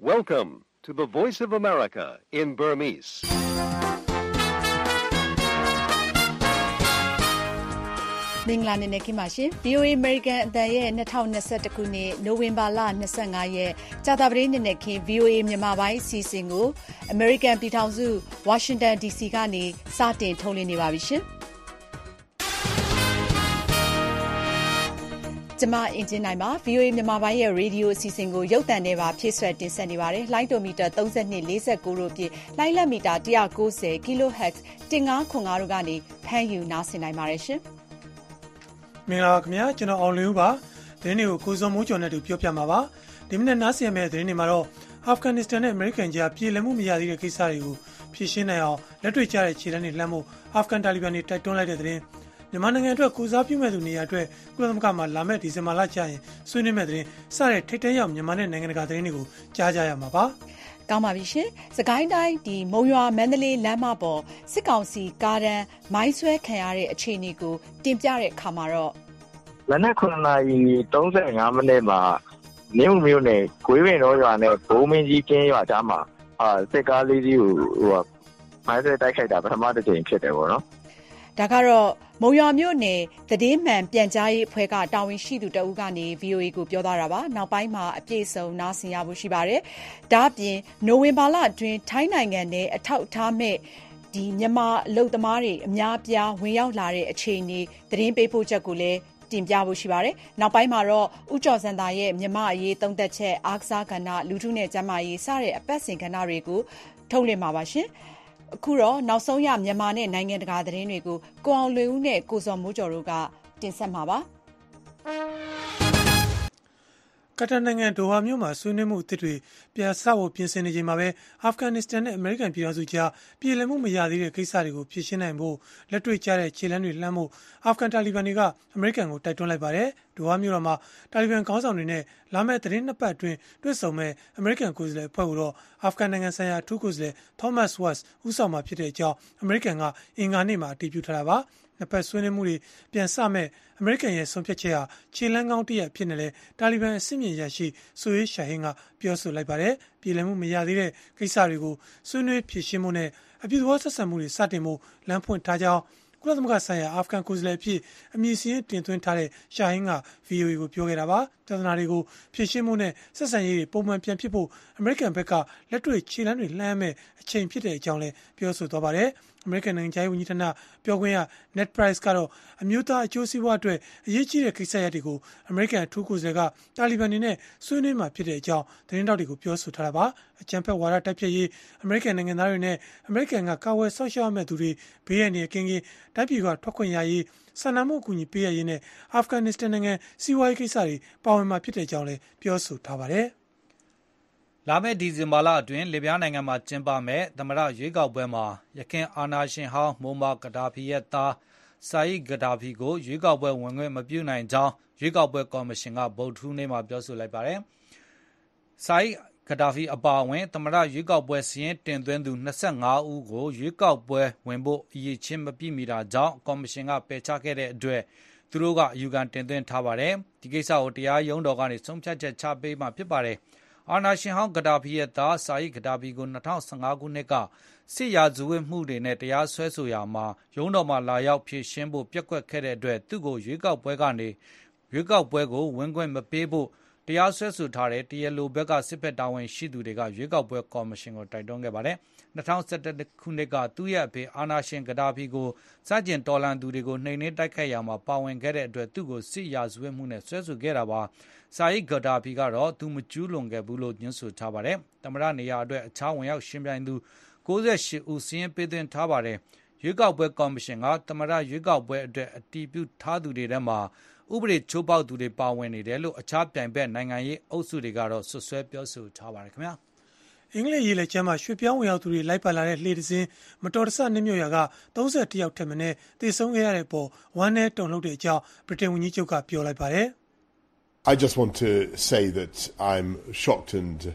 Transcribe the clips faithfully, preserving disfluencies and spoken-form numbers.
Welcome to the Voice of America in Burmese. မင်္ဂလာနေ့နဲ့ခင်ပါရှင် ဗွီအိုအေ American အသံရဲ့၂၀၂၁ခုနှစ်နိုဝင်ဘာလ၂၅ရက်ကြာသပတေးနေ့နဲ့ခင် ဗွီအိုအေ မြန်မာပိုင်းအစီအစဉ်ကို American ပြည်ထောင်စု Washington ဒီ စီ ကနေစတင်ထုတ်လွှင့်နေပါပြီရှင်ကျမအင်ဂျင်နိုင်ပါ ဗွီအိုအေ မြန်မာပိုင်းရဲ့ရေဒီယိုအစီအစဉ်ကိုရုပ်သံနဲ့ပါဖြည့်ဆွတ်တင်ဆက်နေပါတယ်။လိုင်းတိုမီတာသုံး၂ ၄၉တို့ဖြင့်လိုင်းလက်မီတာ၁၉၀ kilohertz ၁၅ခွန်၅တို့ကနေဖမ်းယူနားဆင်နိုင်ပါတယ်ရှင်မင်္ဂလာပါခင်ဗျာကျွန်တော်အောင်လင်းဦးပါသတင်းတွေကိုကိုစုံမိုးကျော်နဲ့တူပြောပြမှာပါဒီမနေ့နားဆင်ရမယ့်သတင်းတွေမှာတော့အာဖဂန်နစ္စတန်နဲ့အမေရိကန်ကြားပြည်လည်မှုမရသေးတဲ့ကိစ္စတွေကိုဖြေရှင်းနိုင်အောင်လက်တွေ့ကျတဲ့ခြေလှမ်းတွေလှမ်းဖို့အာဖဂန်တာလီဘန်တွေတိုက်တွန်းလိုက်တဲ့သတင်းမြန်မာနိုင်ငံအတွက်ကိုစားပြုမဲ့သူနေရာအတွက်ကုလသမဂ္ဂမှာလာမယ့်ဒီဇင်ဘာလကျရင်ဆွေးနွေးမဲ့သတင်းစတဲ့ထိပ်တန်းရောက်မြန်မာနဲ့နိုင်ငံတကာသတင်းတွေကိုကြားကြရမှာပါကောင်းပါပြီရှင်စကိုင်းတိုင်းဒီမုံရွာမန္တလေးလမ်းမပေါ်စစ်ကောင်စီကားတန်းမိုင်းဆွဲခံရတဲ့အခြေအနေကိုတင်ပြတဲ့အခါမှာတော့မနက်ခုနှစ်နာရီသုံးဆယ်ငါးမိနစ်မှာနင်းမြို့နယ်ဂွေးပင်တော်ရွာနဲ့ဘိုးမင်းကြီးကျင်းရွာကြားမှာအာစစ်ကားလေးကြီးကိုဟိုမိုင်းဆွဲတိုက်ခိုက်တာပထမတစ်ကြိမ်ဖြစ်တယ်ပေါ့နော်ဒါကတော့မုံရွာမြို့နယ်သတင်းမှန်ပြန်ကြားရေးအဖွဲ့ကတာဝန်ရှိသူတဦးကနေ ဗွီအိုအေ ကိုပြောသွားတာပါနောက်ပိုင်းမှာအပြည့်စုံနားဆင်ရဖို့ရှိပါတယ်ဒါ့အပြင်နိုဝင်ဘာလအတွင်းထိုင်းနိုင်ငံနဲ့အထောက်အထားမဲ့ဒီမြန်မာအလုပ်သမားတွေအများအပြားဝင်ရောက်လာတဲ့အခြေအနေသတင်းပေးပို့ချက်ကိုလည်းတင်ပြဖို့ရှိပါတယ်။နောက်ပိုင်းမှာတော့ဦးကျော်စံသာရဲ့မြမအရေးသုံးသက်ချက်အားကစားကဏ္ဍလူထုနဲ့ကျန်းမာရေးစတဲ့အပတ်စဉ်ကဏ္ဍတွေကိုထုတ်လွှင့်မှာပါရှင်။အခုတော့နောက်ဆုံးရမြန်မာနဲ့နိုင်ငံတကာသတင်းတွေကိုကိုအောင်လွင်ဦးနဲ့ကိုစော်မိုးကျော်တို့ကတင်ဆက်မှာပါ။ကတာနိုင်ငံဒိုဟာမြို့မှာဆွေးနွေးမှုအသစ်တွေပြန်ဆဖို့ပြင်ဆင်နေချိန်မှာပဲအာဖဂန်နစ္စတန်နဲ့အမေရိကန်ပြည်ထောင်စုကြားပြည်လည်မှုမရသေးတဲ့ကိစ္စတွေကိုဖြေရှင်းနိုင်ဖို့လက်တွေ့ကျတဲ့ခြေလှမ်းတွေလှမ်းဖို့အာဖဂန်တာလီဘန်တွေကအမေရိကန်ကိုတိုက်တွန်းလိုက်ပါတယ်။ဒိုဟာမြို့တော်မှာတာလီဘန်ခေါင်းဆောင်တွေနဲ့လာမယ့်သတင်းနှစ်ပတ်အတွင်းတွေ့ဆုံမဲ့အမေရိကန်ကိုယ်စားလှယ်အဖွဲ့ကိုအာဖဂန်နိုင်ငံဆိုင်ရာအထူးကိုယ်စားလှယ် Thomas West ဦးဆောင်မှာဖြစ်တဲ့အကြောင်းအမေရိကန်ကအင်္ဂါနေ့မှာအတည်ပြုထားတာပါ။နှစ်ဖက်ဆွေးနွေးမှုတွေပြန်စမဲ့အမေရိကန်ရဲ့ဆုံးဖြတ်ချက်ဟာခြေလှမ်းကောင်းတစ်ရပ်ဖြစ်နေလဲတာလီဘန်အစစ်မြင့်ရရှိဆိုရေးရှာဟင်းကပြောဆိုလိုက်ပါတယ်။ပြည်လည်မှုမရသေးတဲ့ကိစ္စတွေကိုဆွေးနွေးဖြေရှင်းမှုနဲ့အပြုသဘောဆက်ဆံမှုတွေစတင်ဖို့လမ်းဖွင့်ထားကြောင်းကုလသမဂ္ဂဆိုင်ရာအာဖဂန်ကိုယ်စားလှယ်အဖြစ်အမည်စာရင်းတင်သွင်းထားတဲ့ရှာဟင်းက ဗွီအိုအေ ကိုပြောခဲ့တာပါ။ပြဿနာတွေကိုဖြေရှင်းမှုနဲ့ဆက်ဆံရေးတွေပုံမှန်ပြန်ဖြစ်ဖို့အမေရိကန်ဘက်ကလက်တွေ့ခြေလှမ်းတွေလှမ်းမဲ့အချိန်ဖြစ်တဲ့အကြောင်းလည်းပြောဆိုသွားပါတယ်။အမေရိကန်နိုင်ငံခြားရေးဝန်ကြီးဌာနပြောခွင့်ရ Ned Price ကတော့အမျိုးသားအကျိုးစီးပွားအတွက်အရေးကြီးတဲ့ကိစ္စရပ်တွေကိုအမေရိကန်အထူးကိုယ်စားလှယ်ကတာလီဘန်တွေနဲ့ဆွေးနွေးမှာဖြစ်တဲ့အကြောင်းသတင်းတောက်တွေကိုပြောဆိုထားတာပါ။အကြမ်းဖက်ဝါဒတိုက်ဖျက်ရေးအမေရိကန်နိုင်ငံသားတွေနဲ့အမေရိကန်ကကာဝယ်ဆောက်ရှောက်မဲ့သူတွေဘေးရန်တွေကင်းကင်းတိုက်ပြည်ကထွက်ခွင့်ရရေးစာနာမှုအကူအညီပေးရရေးနဲ့အာဖဂန်နစ္စတန်နိုင်ငံစီးပွားရေးကိစ္စတွေပါဝင်မှာဖြစ်တဲ့အကြောင်းလည်းပြောဆိုထားပါတယ်။လာမယ့်ဒီဇင်ဘာလအတွင်းလစ်ဗျားနိုင်ငံမှာကျင်းပမဲ့သမ္မတရွေးကောက်ပွဲမှာရခိုင်အာဏာရှင်ဟောင်းမိုမာဂဒါဖီရဲ့သားဆာယစ်ဂဒါဖီကိုရွေးကောက်ပွဲဝင်ခွင့်မပြုနိုင်ကြောင်းရွေးကောက်ပွဲကော်မရှင်ကဗုဒ္ဓဟူးနေ့မှာပြောဆိုလိုက်ပါတယ်။ဆာယစ်ဂဒါဖီအပါအဝင်သမ္မတရွေးကောက်ပွဲစီရင်တင်သွင်းသူ၂၅ဦးကိုရွေးကောက်ပွဲဝင်ဖို့အရေးချင်းမပြည့်မီတာကြောင့်ကော်မရှင်ကပယ်ချခဲ့တဲ့အတွက်သူတို့ကအယူခံတင်သွင်းထားပါတယ်။ဒီကိစ္စကိုတရားရုံးတော်ကနေဆုံးဖြတ်ချက်ချပေးမှာဖြစ်ပါတယ်။အာဏာရှင်ဟောင်းဂဒါဖီရဲ့သားဆာယစ်ဂဒါဖီကို၂၀၁၅ခုနှစ်ကစစ်ရာဇဝတ်မှုတွေနဲ့တရားစွဲဆိုရာမှာရုံးတော်မှာလာရောက်ဖြေရှင်းဖို့ပျက်ကွက်ခဲ့တဲ့အတွက်သူ့ကိုရွေးကောက်ပွဲကနေရွေးကောက်ပွဲကိုဝင်ခွင့်မပေးဖို့တရားစွဲဆိုထားတဲ့တရားလိုဘက်ကစစ်ဖက်တာဝန်ရှိသူတွေကရွေးကောက်ပွဲကော်မရှင်ကိုတိုက်တွန်းခဲ့ပါတယ်။၂၀၁၁ခုနှစ်ကသူ့ရဲ့အဖေအာဏာရှင်ဂဒါဖီကိုစကြင်တော်လှန်သူတွေကိုနှိမ်နင်းတိုက်ခိုက်ရာမှာပါဝင်ခဲ့တဲ့အတွက်သူ့ကိုစစ်ရာဇဝတ်မှုနဲ့စွဲဆိုခဲ့တာပါ။ဆာယစ်ဂဒါဖီကတော့သူမကျူးလွန်ခဲ့ဘူးလို့ညွှန်းဆိုထားပါတယ်။သမ္မတနေရာအတွက်အခြားဝင်ရောက်ရှင်ပြိုင်သူ၉၈ဦးစီးရင်ပေးသွင်းထားပါတယ်။ရွေးကောက်ပွဲကော်မရှင်ကသမ္မတရွေးကောက်ပွဲအတွက်အတည်ပြုထားသူတွေထဲမှာဥပဒေချိုးဖောက်သူတွေပါဝင်နေတယ်လို့အခြားပြိုင်ဘက်နိုင်ငံရေးအုပ်စုတွေကတော့ဆွဆွဲပြောဆိုထားပါတယ်ခင်ဗျာ။အင်္ဂလိပ်ရေးလက်ကျမ်းမှာရွှေပြောင်းဝင်ရောက်သူတွေလိုက်ပါလာတဲ့လှေတစ်စင်းမတော်တဆနစ်မြုပ်ရာက၃၁ယောက်ထက်မနည်းသေဆုံးခဲ့ရတဲ့အပေါ်ဝမ်းနည်းတုန်လှုပ်တဲ့အကြောင်းဗြိတိန်ဝန်ကြီးချုပ်ကပြောလိုက်ပါတယ်။ I just want to say that I'm shocked and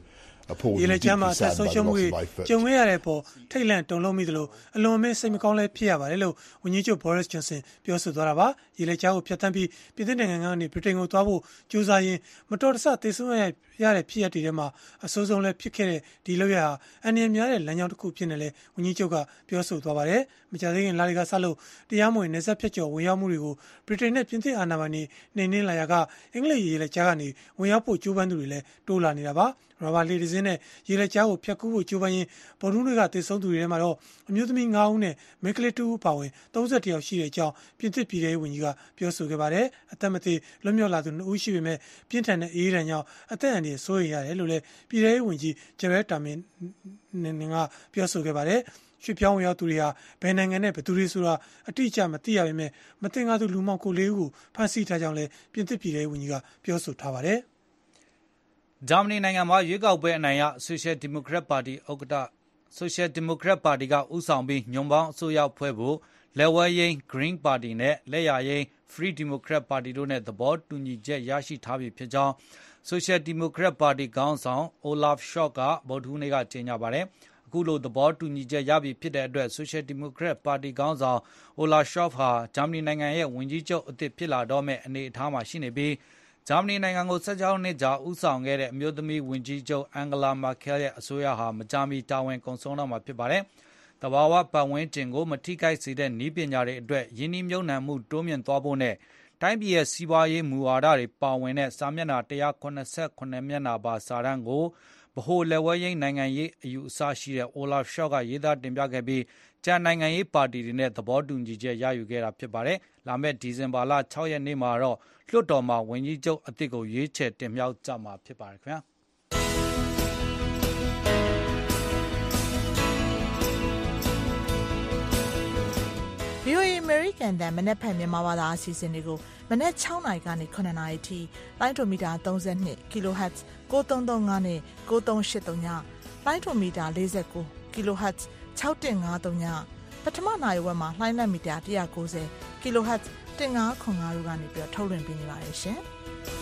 ရေလက်ကြားမှာအသက်ဆုံးရှုံးမှုတွေကြုံခဲ့ရတဲ့အပေါ်ထိတ်လန့်တုန်လှုပ်မိသလိုအလွန်အမင်းစိတ်မကောင်းလည်းဖြစ်ရပါတယ်လို့ဝန်ကြီးချုပ် Boris Johnson ပြောဆိုသွားတာပါရေလက်ကြားကိုဖျက်ဆီးပြီးပြည်သူ့နိုင်ငံကနေဗြိတိန်ကိုသွားဖို့ကြိုးစားရင်းမတော်တဆသေဆုံးရရတဲ့ဖြစ်ရပ်တွေထဲမှာအဆိုးဆုံးလည်းဖြစ်ခဲ့တဲ့ဒီလုပ်ရဟာအန္တရာယ်များတဲ့လမ်းကြောင်းတစ်ခုဖြစ်နေလဲဝန်ကြီးချုပ်ကပြောဆိုသွားပါတယ်မကြာသေးခင်လတွေကစလို့တရားမဝင်နေဆက်ဖြတ်ကျော်ဝင်ရောက်မှုတွေကိုဗြိတိန်နဲ့ပြင်သစ်အာဏာပိုင်တွေနှိမ်နင်းလာရကအင်္ဂလိပ်ရေလက်ကြားကနေဝင်ရောက်ဖို့ကြိုးပမ်းသူတွေလည်းတိုးလာနေတာပါရဘာလီဒဇင်းနဲ့ရေလက်ကြားကိုဖျက်ကူးဖို့ကြိုးပမ်းရင်းဗော်ဒူးတွေကတည်ဆုံသူတွေထဲမှာတော့အမျိုးသမီး၅ဦးနဲ့မိန်းကလေးtwoဦးပါဝင်သုံး၁၁ယောက်ရှိတဲ့အကြောင်းပြင်သစ်ပြည်ထောင်စုဝန်ကြီးကပြောဆိုခဲ့ပါတယ်အသက်မသေလွတ်မြောက်လာသူနှစ်ဦးရှိပေမဲ့ပြင်းထန်တဲ့အေးရန်ကြောင့်အသက်အန္တရာယ်စိုးရိမ်ရတယ်လို့လည်းပြည်ထောင်စုဝန်ကြီးဂျရက်တာမင်နင်ကပြောဆိုခဲ့ပါတယ်ရွှေပြောင်းဝင်ရောက်သူတွေဟာဘယ်နိုင်ငံနဲ့ဘယ်သူတွေဆိုတာအတိအကျမသိရပေမဲ့မတင်ကားသူလူမောင်ကိုလေးဦးကိုဖမ်းဆီးထားကြောင်းလည်းပြင်သစ်ပြည်ထောင်စုဝန်ကြီးကပြောဆိုထားပါတယ်ဂျာမနီနိုင်ငံမှာရွေးကောက်ပွဲအနိုင်ရဆိုရှယ်ဒီမိုကရက်ပါတီဥက္ကဋ္ဌဆိုရှယ်ဒီမိုကရက်ပါတီကဦးဆောင်ပြီးညွန်ပေါင်းအစိုးရဖွဲ့ဖို့လက်ဝဲယိမ်း Green ပါတီနဲ့လက်ယာယိမ်း Free Democrat ပါတီတို့နဲ့သဘောတူညီချက်ရရှိထားပြီဖြစ်ကြောင်းဆိုရှယ်ဒီမိုကရက်ပါတီခေါင်းဆောင်အိုလာဖ်ရှော့ကဗုဒ္ဓဟူးနေ့ကကြေညာပါတယ်အခုလိုသဘောတူညီချက်ရပြီဖြစ်တဲ့အတွက်ဆိုရှယ်ဒီမိုကရက်ပါတီခေါင်းဆောင်အိုလာရှော့ဟာဂျာမနီနိုင်ငံရဲ့ဝန်ကြီးချုပ်အသစ်ဖြစ်လာတော့မယ့်အနေအထားမှာရှိနေပြီးဂျာမနီနိုင်ငံကို၁၆နှစ်ကြာဦးဆောင်ခဲ့တဲ့အမျိုးသမီးဝန်ကြီးချုပ်အန်ဂလာမာကဲရဲ့အစိုးရဟာမကြာမီတာဝန်ကုန်ဆုံးတော့မှာဖြစ်ပါတယ်။တဘာဝပတ်ဝန်းကျင်ကိုမထိခိုက်စေတဲ့နည်းပညာတွေအတွက်ယင်းနှိမ့်မြုံနှံမှုတိုးမြင့်သွားဖို့နဲ့တိုင်းပြည်ရဲ့စီးပွားရေးမူဝါဒတွေပါဝင်တဲ့စာမျက်နှာ၁၇၇မျက်နှာပါစာတမ်းကိုဗဟိုလက်ဝဲယိမ်းနိုင်ငံရေးအယူအဆရှိတဲ့အိုလာဖ်ရှော့ကရေးသားတင်ပြခဲ့ပြီးကျန်နိုင်ငံရေးပါတီတွေနဲ့သဘောတူညီချက်ရယူခဲ့တာဖြစ်ပါတယ်။လာမယ့်ဒီဇင်ဘာလ၆ရက်နေ့မှာတော့လွှတ်တော်မှာဝန်ကြီးချုပ်အသစ်ကိုရွေးချယ်တင်မြှောက်ကြမှာဖြစ်ပါတယ်ခင်ဗျာ။ဗွီအိုအေ American တန်မနက်ဖြန်မြန်မာဘာသာအစီအစဉ်တွေကိုမနက်၆နာရီကနေ၇နာရီထိလိုင်းဒိုမီတာ၃၂ kHz ၉၃၃၅နဲ့၉၃၈၃ညလိုင်းဒိုမီတာ၄၉ kHz ၆၁၅၃ညပထမနာရီဝက်မှာလိုင်းလက်မီတာ၁၉၀ kHz ၁၅၇၅တို့ကနေပြီးထုတ်လွှင့်ပေးနေပါတယ်ရှင်။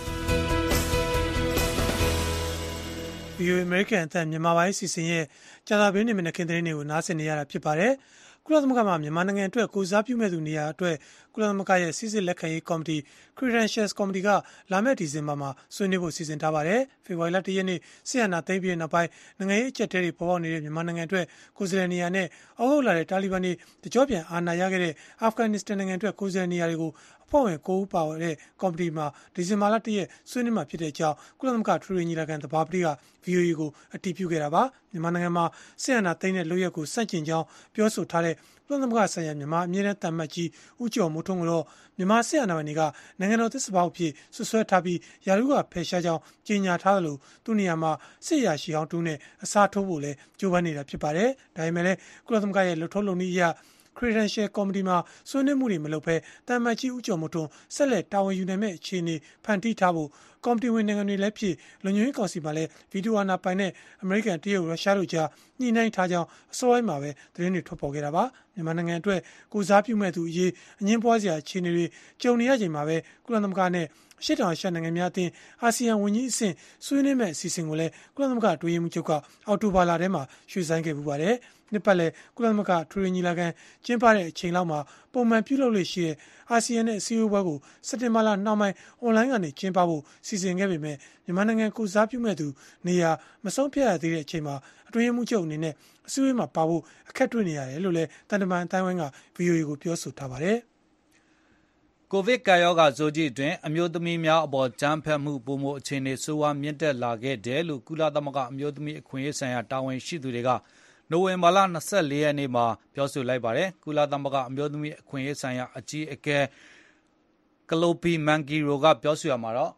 ဗွီအိုအေ American အသံမြန်မာပိုင်းစီစဉ်ရဲ့ကြာသပတေးနေ့မနက်ခင်းသတင်းတွေကိုနားဆင်နေရတာဖြစ်ပါတယ်။ကုလသမဂ္ဂမှာမြန်မာနိုင်ငံအတွက်ကိုစားပြုမဲ့သူနေရာအတွက်ကုလသမဂ္ဂရဲ့စစ်စစ်လက်ခံရေးကော်မတီ Credentials ကော်မတီကလာမယ့်ဒီဇင်ဘာမှာဆွေးနွေးဖို့စီစဉ်ထားပါတယ်။ဖေဖော်ဝါရီလ၁ရက်နေ့ဆီယနာသိမ်းပြီးနောက်ပိုင်းနိုင်ငံရေးအကျပ်တဲတွေပေါ်ပေါက်နေတဲ့မြန်မာနိုင်ငံအတွက်ကိုယ်စားလှယ်နေရာနဲ့အောက်ဟုတ်လာတဲ့တာလီဘန်တွေတကြောပြန်အာဏာရခဲ့တဲ့အာဖဂန်နစ္စတန်နိုင်ငံအတွက်ကိုယ်စားလှယ်နေရာတွေကိုအဖွဲ့ဝင်၉ဦးပါဝင်တဲ့ကော်မတီမှာဒီဇင်ဘာလ၁ရက်ဆွေးနွေးမှာဖြစ်တဲ့အကြောင်းကုလသမဂ္ဂထူရီညီလာခံသဘာပတိက ဗွီအိုအေကိုအတည်ပြုခဲ့တာပါမြန်မာနိုင်ငံမှာဆီယနာသိမ်းတဲ့လုပ်ရက်ကိုစန့်ကျင်ကြောင်းပြောဆိုထားတဲ့ကုလသမဂ္ဂဆိုင်ရာမြန်မာအမြဲတမ်းတမတ်ကြီးဦးကျော်မိုးထွန်းကတော့မြန်မာစစ်အာဏာပိုင်တွေကနိုင်ငံတော်သစ္စာဖောက်ဖြစ်ဆွဆွဲထားပြီးယာရုကဖယ်ရှားကြောင်းကြေညာထားသလိုသူနေရာမှာစစ်ရာရှိအောင်တူနဲ့အစားထိုးဖို့လည်းကြိုးပမ်းနေတာဖြစ်ပါတယ်။ဒါပေမဲ့လည်းကုလသမဂ္ဂရဲ့လှုပ်ထုံးလုပ်နည်းအရCredential ကော်မတီမှာဆွေးနွေးမှုတွေမလုပ်ဘဲတမန်ကြီးဦးကျော်မိုးထွန်းဆက်လက်တာဝန်ယူနိုင်မဲ့အခြေအနေဖန်တီးထားဖို့ကော်မတီဝင်နိုင်ငံတွေလည်းဖြစ်လုံခြုံရေးကောင်စီမှာလည်းဗီဒီယိုအာဏာပိုင်တဲ့အမေရိကန်တရုတ်ရုရှားတို့ကြားညှိနှိုင်းထားကြောင်းအစောပိုင်းမှာပဲသတင်းတွေထွက်ပေါ်ခဲ့တာပါမြန်မာနိုင်ငံအတွက်ကိုစားပြုမဲ့သူအရေးအငင်းပွားစရာအခြေအနေတွေကြုံနေရချိန်မှာပဲကုလသမဂ္ဂနဲ့အရှေ့တောင်အာရှနိုင်ငံများအသင်းအာဆီယံဝန်ကြီးအဆင့်ဆွေးနွေးမဲ့အစီအစဉ်ကိုလည်းကုလသမဂ္ဂအတွင်းရေးမှူးချုပ်ကအောက်တိုဘာလထဲမှာရွှေ့ဆိုင်းခဲ့ပူပါတယ်နှစ်ပတ်လည်ကုလသမဂ္ဂထူရီညီလာခံကျင်းပတဲ့အချိန်လောက်မှာပုံမှန်ပြုလုပ်လို့ရှိတဲ့အာဆီယံနဲ့အစည်းအဝေးပွဲကိုစက်တင်ဘာလနှောင်းပိုင်းအွန်လိုင်းကနေကျင်းပဖို့စီစဉ်ခဲ့ပေမဲ့မြန်မာနိုင်ငံကိုစားပြုမဲ့သူနေရာမဆုံးဖြတ်ရသေးတဲ့အချိန်မှာအတွင်းရေးမှူးချုပ်အနေနဲ့အစည်းအဝေးမှာပါဖို့အခက်တွေ့နေရတယ်လို့လည်းတန်တမန်အတိုင်းဝိုင်းက ဗွီအိုအေကိုပြောဆိုထားပါတယ်။ကိုဗစ်ကာရောဂါဆိုးကြီးအတွင်းအမျိုးသမီးများအပေါ်ကြမ်းဖက်မှုပုံမှုအခြေအနေဆိုးဝါးမြင့်တက်လာခဲ့တယ်လို့ကုလသမဂ္ဂအမျိုးသမီးအခွင့်အရေးဆိုင်ရာတာဝန်ရှိသူတွေကနိုဝင်ဘာလ၂၄ရက်နေ့မှာပြောဆိုလိုက်ပါတယ်။ကုလသမဂ္ဂအမျိုးသမီးအခွင့်အရေးဆိုင်ရာအကြီးအကဲကလိုပီမန်ဂီရိုကပြောဆိုရမှာတော့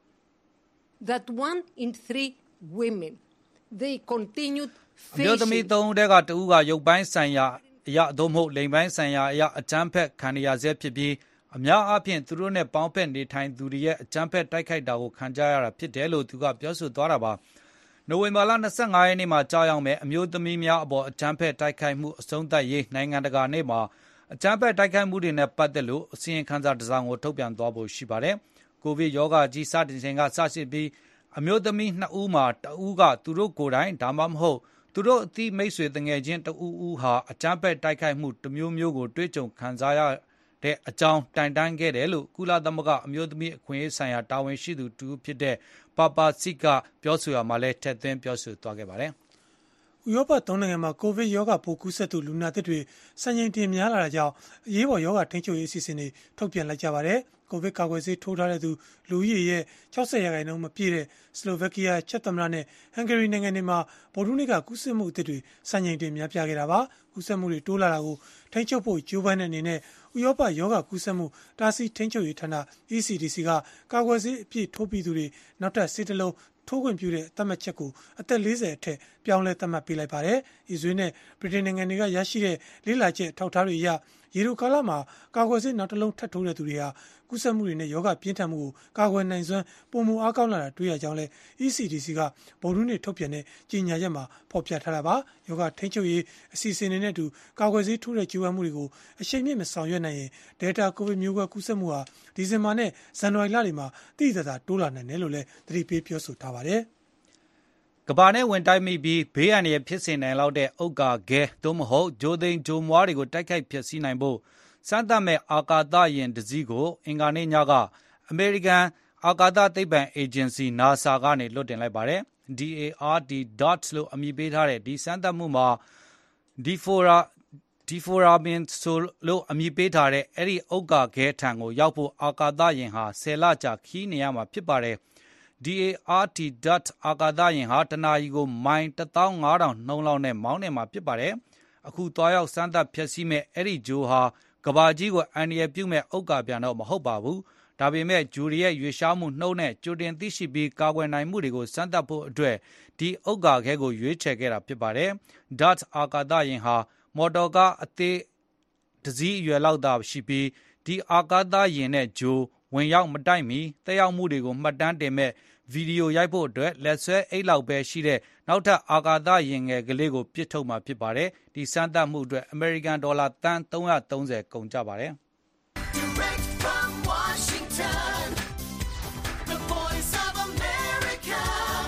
that one in three women they continued အမျိုးသမီးသုံးဦးတည်းကတဦးကရုပ်ပိုင်းဆိုင်ရာအရာသို့မဟုတ်လိင်ပိုင်းဆိုင်ရာအရာအကြမ်းဖက်ခံရဆဲဖြစ်ပြီးအများအားဖြင့်သူတို့နဲ့ပေါင်းဖက်နေထိုင်သူတွေရဲ့အကြမ်းဖက်တိုက်ခိုက်တာကိုခံကြရတာဖြစ်တယ်လို့သူကပြောဆိုသွားတာပါနိုဝင်ဘာလ၂၅ရက်နေ့မှာကြာရောက်မယ်အမျိုးသမီးများအပေါ်အကြမ်းဖက်တိုက်ခိုက်မှုအဆုံးသတ်ရေးနိုင်ငံတကာနေ့မှာအကြမ်းဖက်တိုက်ခိုက်မှုတွေနဲ့ပတ်သက်လို့အစီရင်ခံစာတစ်စောင်ကိုထုတ်ပြန်သွားဖို့ရှိပါတယ်ကိုဗစ်ရောဂါကြီးစတင်ချိန်ကစရှိပြီးအမျိုးသမီးနှစ်ဦးမှာတဦးကသူတို့ကိုယ်တိုင်ဒါမှမဟုတ်သူတို့အသည့်မိတ်ဆွေတငယ်ချင်းတဦးဦးဟာအကြမ်းဖက်တိုက်ခိုက်မှုတစ်မျိုးမျိုးကိုတွေ့ကြုံခံစားရတဲ့အကြောင်းတိုင်တန်းခဲ့တယ်လို့ကုလသမဂ္ဂအမျိုးသမီးအခွင့်အရေးဆိုင်ရာတာဝန်ရှိသူတူဖြစ်တဲ့ပါပါစစ်ကပြောဆိုရမှာလဲထက်သွင်းပြောဆိုသွားခဲ့ပါတယ်။ဥရောပသုံးနိုင်ငံမှာကိုဗစ်ရောဂါပိုးကူးစက်သူလူနာသစ်တွေစံချိန်တင်များလာတာကြောင့်အရေးပေါ်ရောဂါထိန်းချုပ်ရေးအစီအစဉ်တွေထုတ်ပြန်လိုက်ကြပါတယ်။ကိုဗစ်ကာကွယ်ဆေးထိုးထားတဲ့သူလူဦးရေရဲ့၆၀ရာခိုင်နှုန်းမပြည့်တဲ့စလိုဗက်ကီးယား၊ချက်သမ္မတနဲ့ဟန်ဂေရီနိုင်ငံတွေမှာဗုဒ္ဓဟူးနေ့ကကူးစက်မှုအသစ်တွေစံချိန်တင်များပြားခဲ့တာပါ။ကူးစက်မှုတွေတိုးလာတာကိုထိန်းချုပ်ဖို့ကြိုးပမ်းတဲ့အနေနဲ့ဥရောပရောဂါကူးစက်မှုတားဆီးထိန်းချုပ်ရေးဌာန E C D C ကကာကွယ်ဆေးအပြည့်ထိုးပြီးသူတွေနောက်ထပ်ဆေးတစ်လုံးထိုးခွင့်ပြုတဲ့သတ်မှတ်ချက်ကိုအသက်၄၀အထက်ပြောင်းလဲသတ်မှတ်ပေးလိုက်ပါတယ်။အစ္စရေးနဲ့ဗြိတိန်နိုင်ငံတွေကရရှိတဲ့လေ့လာချက်ထောက်ထားတွေအရရေတိုကာလမှာကာကွယ်ဆေးနောက်တစ်လုံးထပ်ထိုးတဲ့သူတွေဟာကူးစက်မှုတွေနဲ့ရောဂါပြင်းထန်မှုကိုကာကွယ်နိုင်စွမ်းပုံမအားကောင်းလာတာတွေ့ရကြောင်းလဲ E C D C ကဗုဒ္ဓဟူးနေ့ထုတ်ပြန်တဲ့ကြေညာချက်မှာဖော်ပြထားတာပါ။ရောဂါထိန်းချုပ်ရေးအစီအစဉ်တွေနဲ့အတူကာကွယ်ဆေးထိုးတဲ့ကြိုးပမ်းမှုတွေကိုအရှိန်မြင့်မဆောင်ရွက်နိုင်ရင် Delta ကိုဗစ်မျိုးကွဲကူးစက်မှုဟာဒီဇင်ဘာနဲ့ဇန်နဝါရီလတွေမှာတိတိကျကျတိုးလာနိုင်တယ်လို့လည်းသတိပေးပြောဆိုထားပါတယ်။ကဘာနဲ့ဝင်တိုက်မိပြီးဘေးအန္တရာယ်ဖြစ်စေနိုင်လောက်တဲ့ဥက္ကာခဲသို့မဟုတ်ဂျိုသိန်းဂျိုမွားတွေကိုတိုက်ခိုက်ဖျက်ဆီးနိုင်ဖို့စမ်းသပ်မဲ့အာကာသယာဉ်တစ်စီးကိုအင်္ဂါနေ့ညကအမေရိကန်အာကာသသိပ္ပံအေဂျင်စီ NASA ကနေလွှတ်တင်လိုက်ပါတယ်။ D A R D DOT လို့အမည်ပေးထားတဲ့ဒီစမ်းသပ်မှုမှာ Difora Diforamin ဆိုလို့အမည်ပေးထားတဲ့အဲ့ဒီဥက္ကာခဲထံကိုရောက်ဖို့အာကာသယာဉ်ဟာဆယ်လကြာခီးနေရမှာဖြစ်ပါတယ်။ D A R T DOT အာကာသယာဉ်ဟာတနာရီကိုမိုင်တစ်သောင်းငါးထောင်နှုန်းလောက်နဲ့မောင်းနေမှာဖြစ်ပါတယ်။အခုသွားရောက်စမ်းသပ်ဖျက်ဆီးမဲ့အဲ့ဒီဂျိုဟာကဘာကြီးကိုအန္တရာယ်ပြုမဲ့ဥက္ကာပြန်တော့မဟုတ်ပါဘူး။ဒါပေမဲ့ဂျူရီရဲ့ရွေရှားမှုနှုံးနဲ့ကြိုတင်သိရှိပြီးကာကွယ်နိုင်မှုတွေကိုစမ်းသပ်ဖို့အတွက်ဒီဥက္ကာခဲကိုရွေးချယ်ခဲ့တာဖြစ်ပါတယ်။ DOT အာကာသယာဉ်ဟာမော်တော်ကားအသေးတစည်းအရွယ်လောက်သာရှိပြီးဒီအာကာသယာဉ်နဲ့ဂျိုဝင်ရောက်မတိုက်မီတက်ရောက်မှုတွေကိုမှတ်တမ်းတင်မဲ့ဗီဒီယိုရိုက်ဖို့အတွက်လက်ဆွဲအိတ်လောက်ပဲရှိတဲ့နောက်ထပ်အာကာသယာဉ်ငယ်ကလေးကိုပစ်ထုတ်မှာဖြစ်ပါတယ်။ဒီစမ်းသပ်မှုအတွက်အမေရိကန်ဒေါ်လာသန်းသုံးရာသုံးဆယ်ကုန်ကျပါတယ်။ Direct from Washington, the voice of America,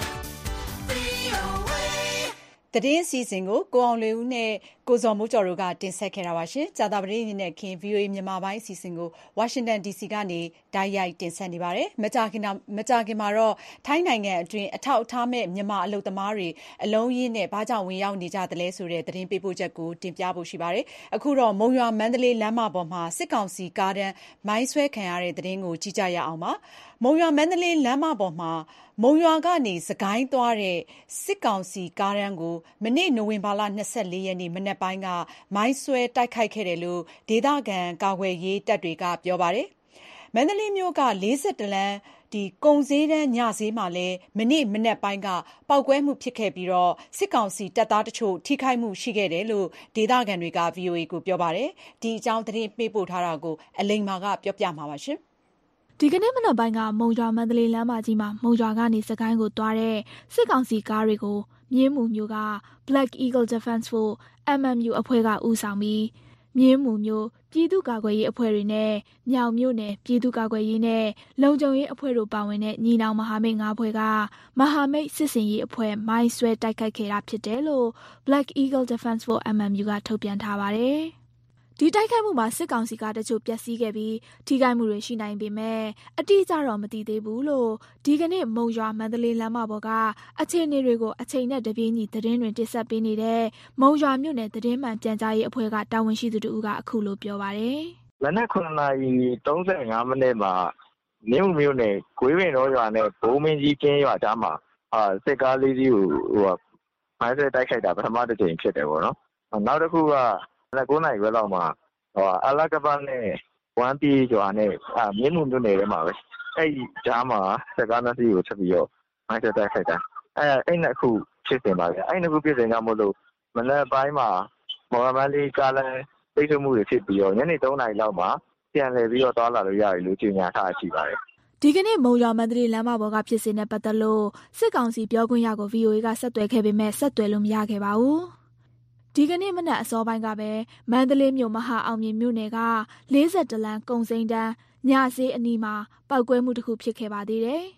V O A သတင်းစီစဉ်ကိုကိုအောင်လွေဦးနဲ့ကိုဇော်မိုးကျော်တို့ကတင်ဆက်ခဲ့တာပါရှင်။ကြာသပတေးနေ့နဲ့ခင် V O A မြန်မာပိုင်းအစီအစဉ်ကို Washington D C ကနေတိုက်ရိုက်တင်ဆက်နေပါတယ်။မကြာခင်မကြာခင်မှာတော့ထိုင်းနိုင်ငံအတွင်းအထောက်အထားမဲ့မြန်မာအလုပ်သမားတွေအလုံးရင်းနဲ့ဘာကြောင့်ဝင်ရောက်နေကြသလဲဆိုတဲ့သတင်းပေးပို့ချက်ကိုတင်ပြဖို့ရှိပါတယ်။အခုတော့မုံရွာမန္တလေးလမ်းမပေါ်မှာစစ်ကောင်စီကားတန်းမိုင်းဆွဲခံရတဲ့သတင်းကိုကြည့်ကြရအောင်ပါ။မုံရွာမန္တလေးလမ်းမပေါ်မှာမုံရွာကနေစကိုင်းသွားတဲ့စစ်ကောင်စီကားတန်းကိုမနေ့နိုဝင်ဘာလ၂၄ရက်နေ့မနက်ပိုင်းကမိုင်းဆွဲတိုက်ခိုက်ခဲ့တယ်လို့ဒေသခံကာကွယ်ရေးတပ်တွေကပြောပါတယ်။မန္တလေးမြို့က၄၁လမ်းဒီကုံဈေးတန်းညဈေးမှာလည်းမနေ့မနက်ပိုင်းကပောက်ကွဲမှုဖြစ်ခဲ့ပြီးတော့စစ်ကောင်စီတပ်သားတချို့ထိခိုက်မှုရှိခဲ့တယ်လို့ဒေသခံတွေက V O A ကိုပြောပါတယ်။ဒီအကြောင်းသတင်းပေးပို့ထားတာကိုအလိမ္မာကပြောပြမှာပါရှင်။ဒီကနေ့မနက်ပိုင်းကမုံရွာမန္တလေးလမ်းမကြီးမှာမုံရွာကနေစကိုင်းကိုသွားတဲ့စစ်ကောင်စီကားတွေကိုမြင်းမူမျိုးက Black Eagle Defense Force M M U အဖွဲ့ကဦးဆောင်ပြီးမြင်းမူမျိုးပြည်သူ့ကာကွယ်ရေးအဖွဲ့တွေနဲ့မြောင်မြို့နယ်ပြည်သူ့ကာကွယ်ရေးနဲ့လုံခြုံရေးအဖွဲ့တို့ပါဝင်တဲ့ညီနောင်မဟာမိတ်၅ဖွဲ့ကမဟာမိတ်စစ်စင်ရေးအဖွဲ့မိုင်းဆွဲတိုက်ခိုက်ခဲ့တာဖြစ်တယ်လို့ Black Eagle Defense Force M M U ကထုတ်ပြန်ထားပါတယ်။ဒီတိုက်ခိုက်မှုမှာစစ်ကောင်စီကတချို့ပျက်စီးခဲ့ပြီးထိခိုက်မှုတွေရှိနိုင်ပေမဲ့အတိအကျတော့မသိသေးဘူးလို့ဒီကနေ့မုံရွာမန္တလေးလမ်းမပေါ်ကအခြေအနေတွေကိုအချိန်နဲ့တပြေးညီသတင်းတွေတင်ဆက်ပေးနေတဲ့မုံရွာမြို့နယ်သတင်းမှန်ပြန်ကြားရေးအဖွဲ့ကတာဝန်ရှိသူတို့ကအခုလိုပြောပါတယ်။မနက်ခုနှစ်နာရီသုံးဆယ်ငါးမိနစ်မှာမြင်းမူမြို့နယ်ဂွေးပင်တော်ရွာနဲ့ဘိုးမင်းကြီးကင်းရွာကြားမှာအာစစ်ကားလေးကြီးကိုဟိုမိုင်းဆွဲတိုက်ခိုက်တာပထမတစ်ကြိမ်ဖြစ်တယ်ပေါ့နော်။နောက်တစ်ခုက၉နာရီခွဲလောက်မှာဟိုအလာကဘာနဲ့ဝမ်ပီရွာနဲ့အာမြင်းမူမြို့နယ်ထဲမှာပဲအဲ့ဒီကြားမှာစကားနှစီကိုချက်ပြီးတော့မိုင်းဆွဲတိုက်ခိုက်တာအဲ့အဲ့နှစ်ခုဖြစ်နေပါဗျအဲ့နှစ်ခုဖြစ်နေကြမို့လို့မနက်ပိုင်းမှာမော်ရမန်လေးကားလမ်းပိတ်ဆို့မှုတွေဖြစ်ပြီးတော့ညနေ၃နာရီလောက်မှာပြန်လည်ပြီးတော့သွားလာလို့ရတယ်လို့ကြေညာထားရှိပါတယ်ဒီကနေ့မုံရွာမန္တလေးလမ်းမပေါ်ကဖြစ်စဉ်နဲ့ပတ်သက်လို့စစ်ကောင်စီပြောခွင့်ရကို V O A ကဆက်သွယ်ခဲ့ပေမဲ့ဆက်သွယ်လို့မရခဲ့ပါဘူးဒီကနေ့မနက်အစောပိုင်းကပဲမန္တလေးမြို့မဟာအောင်မြင်မြို့နယ်က၄၁လမ်းကုံစိမ်းတန်းညဈေးအနီးမှာပောက်ကွဲမှုတစ်ခုဖြစ်ခဲ့ပါသေးတယ်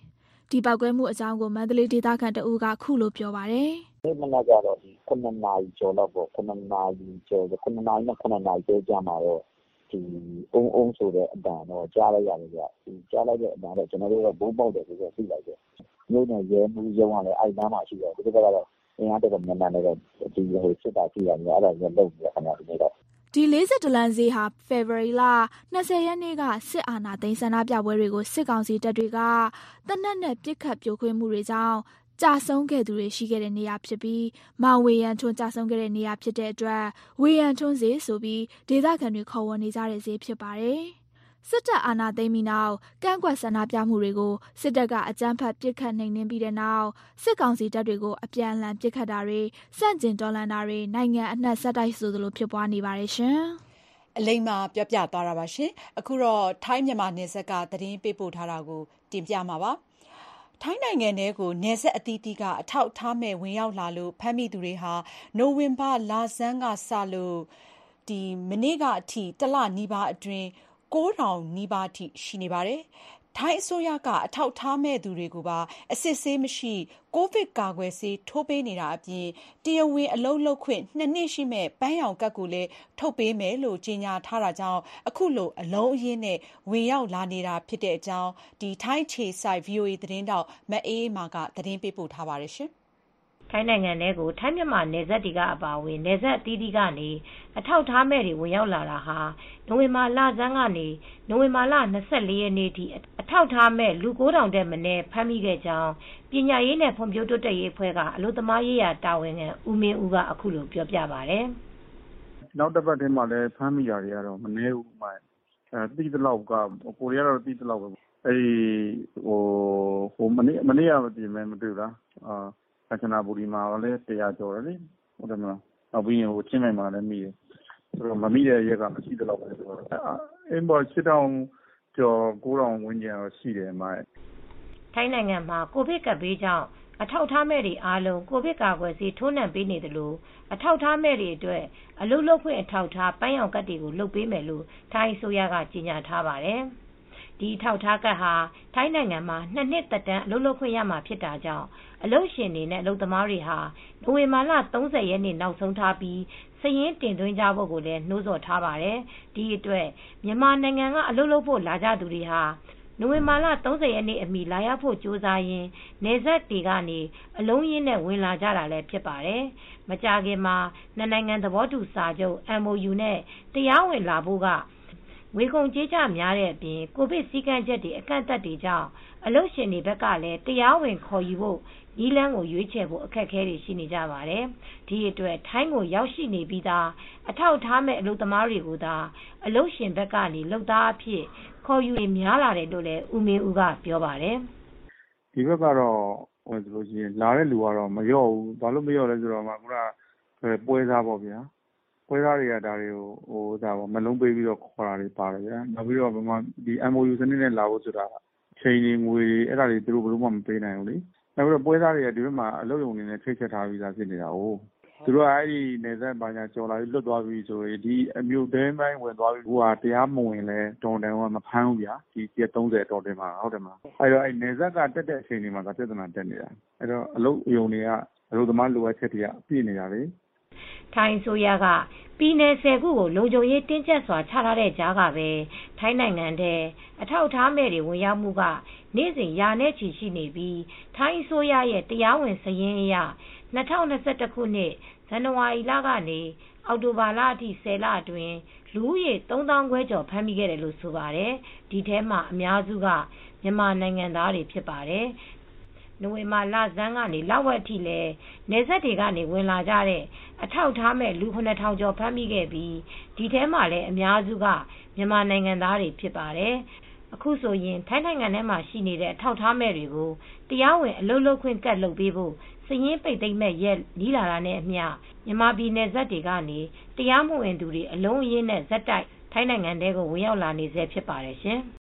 ဒီပောက်ကွဲမှုအကြောင်းကိုမန္တလေးဒေသခံတအူးကခုလိုပြောပါတယ်။ဒီမနက်ကတော့ဒီခုနှစ်နာရီကျော်တော့ပေါ့ခုနှစ်နာရီကျော်ခုနှစ်နာရီနဲ့ခုနှစ်နာရီကျော်ကြာမှာတော့ဒီအုံအုံဆိုတဲ့အတန်တော့ကြားလိုက်ရတယ်ဗျ။ဒီကြားလိုက်တဲ့အတန်တော့ကျွန်တော်တို့ကဘုံပေါက်တယ်ဆိုတော့သိလိုက်တယ်။မြို့နယ်ရဲမှုရုံးကလည်းအဲ့နားမှာရှိတယ်ဒီကတော့အင်အားတော်တော်များများလည်းဒီဟိုစစ်တာကြည့်ရတယ်အဲ့ဒါလည်းလုပ်ပြီးခဏဒီနေ့တော့ဒီလေးစစ်တလန်စီဟာဖေဖော်ဝါရီလ၂၀ရက်နေ့ကစစ်အာဏာသိမ်းဆန္ဒပြပွဲတွေကိုစစ်ကောင်စီတပ်တွေကတနက်နဲ့ပစ်ခတ်ပြိုခွင်းမှုတွေကြောင့်ကြာဆုံးခဲ့သူတွေရှိခဲ့တဲ့နေရာဖြစ်ပြီးမောင်ဝေယံထွန်းကြာဆုံးခဲ့တဲ့နေရာဖြစ်တဲ့အတွက်ဝေယံထွန်းဈေးဆိုပြီးဒေသခံတွေခေါ်ဝေါ်နေကြတဲ့ဈေးဖြစ်ပါတယ်။စစ်တပ်အာဏာသိမ်းပြီးနောက်ကန့်ကွက်ဆန္ဒပြမှုတွေကိုစစ်တပ်ကအကြမ်းဖက်ပစ်ခတ်နှိမ်နင်းပြီးတဲ့နောက်စစ်ကောင်စီတပ်တွေကိုအပြန်အလှန်ပစ်ခတ်တာတွေစန့်ကျင်တော်လှန်တာတွေနိုင်ငံအနှံ့ဆက်တိုက်ဆိုသလိုဖြစ်ပွားနေပါတယ်ရှင်။အလိမ္မာပြောပြသွားတာပါရှင်။အခုတော့ထိုင်းမြန်မာနယ်စပ်ကသတင်းပေးပို့ထားတာကိုတင်ပြမှာပါ။ထိုင်းနိုင်ငံထဲကိုနယ်စပ်အသီးသီးကအထောက်အထားမဲ့ဝင်ရောက်လာလို့ဖမ်းမိသူတွေဟာနိုဝင်ဘာလဆန်းကစလို့ဒီမနေ့ကအထိတလနီးပါးအတွင်းကိုးထောင်နီးပါးထိရှိနေပါတယ်။ထိုင်းအစိုးရကအထောက်အထားမဲ့သူတွေကိုပါအစစ်ဆေးမရှိကိုဗစ်ကာကွယ်ဆေးထိုးပေးနေတာအပြင်တရားဝင်အလုပ်လုပ်ခွင့်နှစ်နှစ်ရှိမဲ့ပန်းရောင်ကတ်ကိုလည်းထုတ်ပေးမယ်လို့ကြေညာထားတာကြောင့်အခုလိုအလုံးအရင်းနဲ့ဝင်ရောက်လာနေတာဖြစ်တဲ့အကြောင်းဒီထိုင်းခြေဆိုင် ဗီအိုအေ သတင်းတောက်မအေးအေးမာကသတင်းပေးပို့ထားပါတယ်ရှင်။ထိုင်းနိုင်ငံထဲကိုထိုင်းမြန်မာနယ်စပ်တွေကအပါအဝင်နယ်စပ်အသီးသီးကနေအထောက်ထားမဲ့တွေဝင်ရောက်လာတာဟာနိုဝင်ဘာလဆန်းကနေနိုဝင်ဘာလ၂၄ရက်နေ့ထိအထောက်ထားမဲ့လူကိုးထောင်တဲ့မနည်းဖမ်းမိခဲ့ကြောင်းပညာရေးနဲ့ဖွံ့ဖြိုးတိုးတက်ရေးအဖွဲ့ကအလုပ်သမားရေးရာတာဝန်ခံဦးမင်းဦးကအခုလိုပြောပြပါတယ်။နောက်တစ်ပတ်ထဲမှာလည်းဖမ်းမိတာတွေကတော့မနည်းဘူးမှအဲတိတလောက်ကကိုရီးယားတော့တိတလောက်ပဲအဲဒီဟိုဟိုမနေ့မနေ့ကမပြင်မဲမတွေ့လားအာကချနာဘူရီမှာလည်းတရားကျော်တယ်လေဟုတ်တယ်မလားနောက်ပြီးရင်ဟိုချင်းမိုင်မှာလည်းမိတယ်ဆိုတော့မမိတဲ့ရက်ကမရှိတလောက်ပဲဆိုတော့အင်းဘောရှစ်တောင်ကျော်ကိုးတောင်ဝန်းကျင်တော့ရှိတယ်မှာထိုင်းနိုင်ငံမှာကိုဗစ်ကပ်ဘေးကြောင့်အထောက်ထားမဲ့တွေအားလုံးကိုဗစ်ကာကွယ်ဆေးထိုးနှံပေးနေတယ်လို့အထောက်ထားမဲ့တွေအတွက်အလုပ်လုပ်ခွင့်အထောက်ထားပန်းရောင်ကတ်တွေကိုလုပ်ပေးမယ်လို့ထိုင်းအစိုးရကကြေညာထားပါတယ်ဒီထောက်ထားကတ်ဟာထိုင်းနိုင်ငံမှာနှစ်နှစ်သက်တမ်းအလုပ်လုပ်ခွင့်ရမှာဖြစ်တာကြောင့်အလုပ်ရှင်တွေနဲ့အလုပ်သမားတွေဟာနိုဝင်ဘာလ၃၀ရက်နေ့နောက်ဆုံးထားပြီးစာရင်းတင်သွင်းကြဖို့ကိုလည်းနှိုးဆော်ထားပါတယ်ဒီအတွက်မြန်မာနိုင်ငံကအလုပ်လုပ်ဖို့လာကြသူတွေဟာနိုဝင်ဘာလ၃၀ရက်နေ့အမီလာရောက်ဖို့ကြိုးစားရင်းနယ်စပ်တွေကနေအလုံးရင်းနဲ့ဝင်လာကြတာလည်းဖြစ်ပါတယ်မကြာခင်မှာနှစ်နိုင်ငံသဘောတူစာချုပ် အမ် အို ယူ နဲ့တရားဝင်လာဖို့ကဝေကုန်ကြေးကျများတဲ့အပြင်ကိုဗစ်စည်းကမ်းချက်တွေအကန့်အသတ်တွေကြောင့်အလုပ်ရှင်တွေဘက်ကလည်းတရားဝင်ခေါ်ယူဖို့နည်းလမ်းကိုရွေးချယ်ဖို့အခက်အခဲတွေရှိနေကြပါတယ်။ဒီအတွက်ထိုင်းကိုရောက်ရှိနေပြီးသားအထောက်ထားမဲ့အလုပ်သမားတွေကိုသာအလုပ်ရှင်ဘက်ကနေလုပ်သားအဖြစ်ခေါ်ယူနေများလာတယ်လို့လည်းဦးမင်းဦးကပြောပါတယ်။ဒီဘက်ကတော့ဟိုဆိုလို့ရှိရင်လာတဲ့လူကတော့မရော့ဘူး။ဘာလို့မရော့လဲဆိုတော့မှခုနကပွဲစားပေါ့ဗျာ။ပွဲစားတွေကဒါတွေကိုဟိုဒါပေါ့မလုံးပေးပြီးတော့ခေါ်တာတွေပါတယ်ဗျာ။နောက်ပြီးတော့ဘာမှဒီ အမ် အို ယူ စနစ်နဲ့လာဖို့ဆိုတာချိန်တွေငွေတွေအဲ့ဒါတွေသူတို့ဘယ်လိုမှမပေးနိုင်ဘူးလေ။နောက်ပြီးတော့ပွဲစားတွေကဒီဘက်မှာအလုပ်ရုံနေနဲ့ထိတ်ချက်ထားပြီးသားဖြစ်နေတာ哦သူတို့ကအဲ့ဒီနေဆက်ဘာညာကြော်လာပြီးလွတ်သွားပြီဆိုရင်ဒီအမျိုးဒင်းပိုင်းဝင်သွားပြီဟိုဟာတရားမဝင်လဲဒေါ်တန်ကမဖမ်းဘူးဗျာဒီရက်၃၀ဒေါ်တင်မှာဟုတ်တယ်မလားအဲ့တော့အဲ့နေဆက်ကတက်တဲ့အချိန်တွေမှာကပြဿနာတက်နေတာအဲ့တော့အလုပ်ရုံတွေကအလုပ်သမားလိုအပ်ချက်တွေကအပြည့်နေတာလေထိုင်းဆိုရကပြည်နယ်ဆယ်ခုကိုလုံခြုံရေးတင်းကျပ်စွာချထားတဲ့ကြားကပဲထိုင်းနိုင်ငံထဲအထောက်ထားမဲ့တွေဝင်ရောက်မှုကနေ့စဉ်ရာနဲ့ချီရှိနေပြီးထိုင်းဆိုရရဲ့တရားဝင်စာရင်းအရ၂၀၂၁ခုနှစ်ဇန်နဝါရီလကနေအောက်တိုဘာလအထိ၁၀လအတွင်းလူဦးရေသုံးသောင်းခွဲကျော်ဖမ်းမိခဲ့တယ်လို့ဆိုပါတယ်ဒီထဲမှာအများစုကမြန်မာနိုင်ငံသားတွေဖြစ်ပါတယ်နိုဝင်ဘာလဆန်းကနေလဝက်ထိလဲနေဆက်တွေကနေဝင်လာကြတဲ့အထောက်ထားမဲ့လူခုနှစ်ထောင်ကျော်ဖမ်းမိခဲ့ပြီးဒီထဲမှာလည်းအများစုကမြန်မာနိုင်ငံသားတွေဖြစ်ပါတယ်အခုဆိုရင်ထိုင်းနိုင်ငံထဲမှာရှိနေတဲ့အထောက်ထားမဲ့တွေကိုတရားဝင်အလုပ်လုပ်ခွင့်ကတ်လုပ်ပေးဖို့စည်ရင်းပိတ်သိမ်းမဲ့ရက်နီးလာတာနဲ့အမျှမြန်မာပြည်နယ်စပ်တွေကနေတရားမဝင်သူတွေအလုံးအရင်းနဲ့ဇက်တိုက်ထိုင်းနိုင်ငံထဲကိုဝင်ရောက်လာနေဆဲဖြစ်ပါတယ်ရှင်။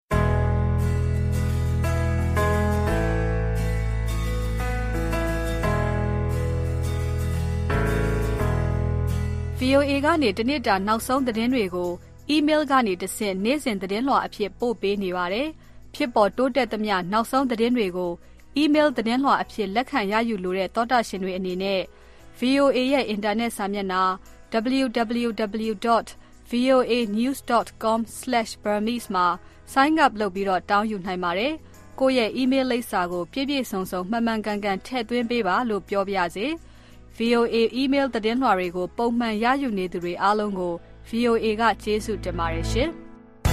ဗီအိုအေ ကနေတနေ့တာနောက်ဆုံးသတင်းတွေကိုအီးမေးလ်ကနေတဆင့်နေ့စဉ်သတင်းလွှာအဖြစ်ပို့ပေးနေပါတယ်။ဖြစ်ပေါ်တိုးတက်သမျှနောက်ဆုံးသတင်းတွေကို email သတင်းလွှာအဖြစ်လက်ခံရယူလိုတဲ့သောတာရှင်တွေအနေနဲ့ ဗီအိုအေ ရဲ့အင်တာနက်စာမျက်နှာ double u double u double u dot v o a news dot com slash burmese မှာ sign up လုပ်ပြီးတော့တောင်းယူနိုင်ပါတယ်။ကိုယ့်ရဲ့ email လိပ်စာကိုပြည့်ပြည့်စုံစုံမှန်မှန်ကန်ကန်ထည့်သွင်းပေးပါလို့ပြောပြရစေ။ ဗီအိုအေ email သတင်းလွှာတွေကိုပုံမှန်ရယူနေသူတွေအားလုံးကို ဗီအိုအေ ကကျေးဇူးတင်ပါတယ်ရှင်။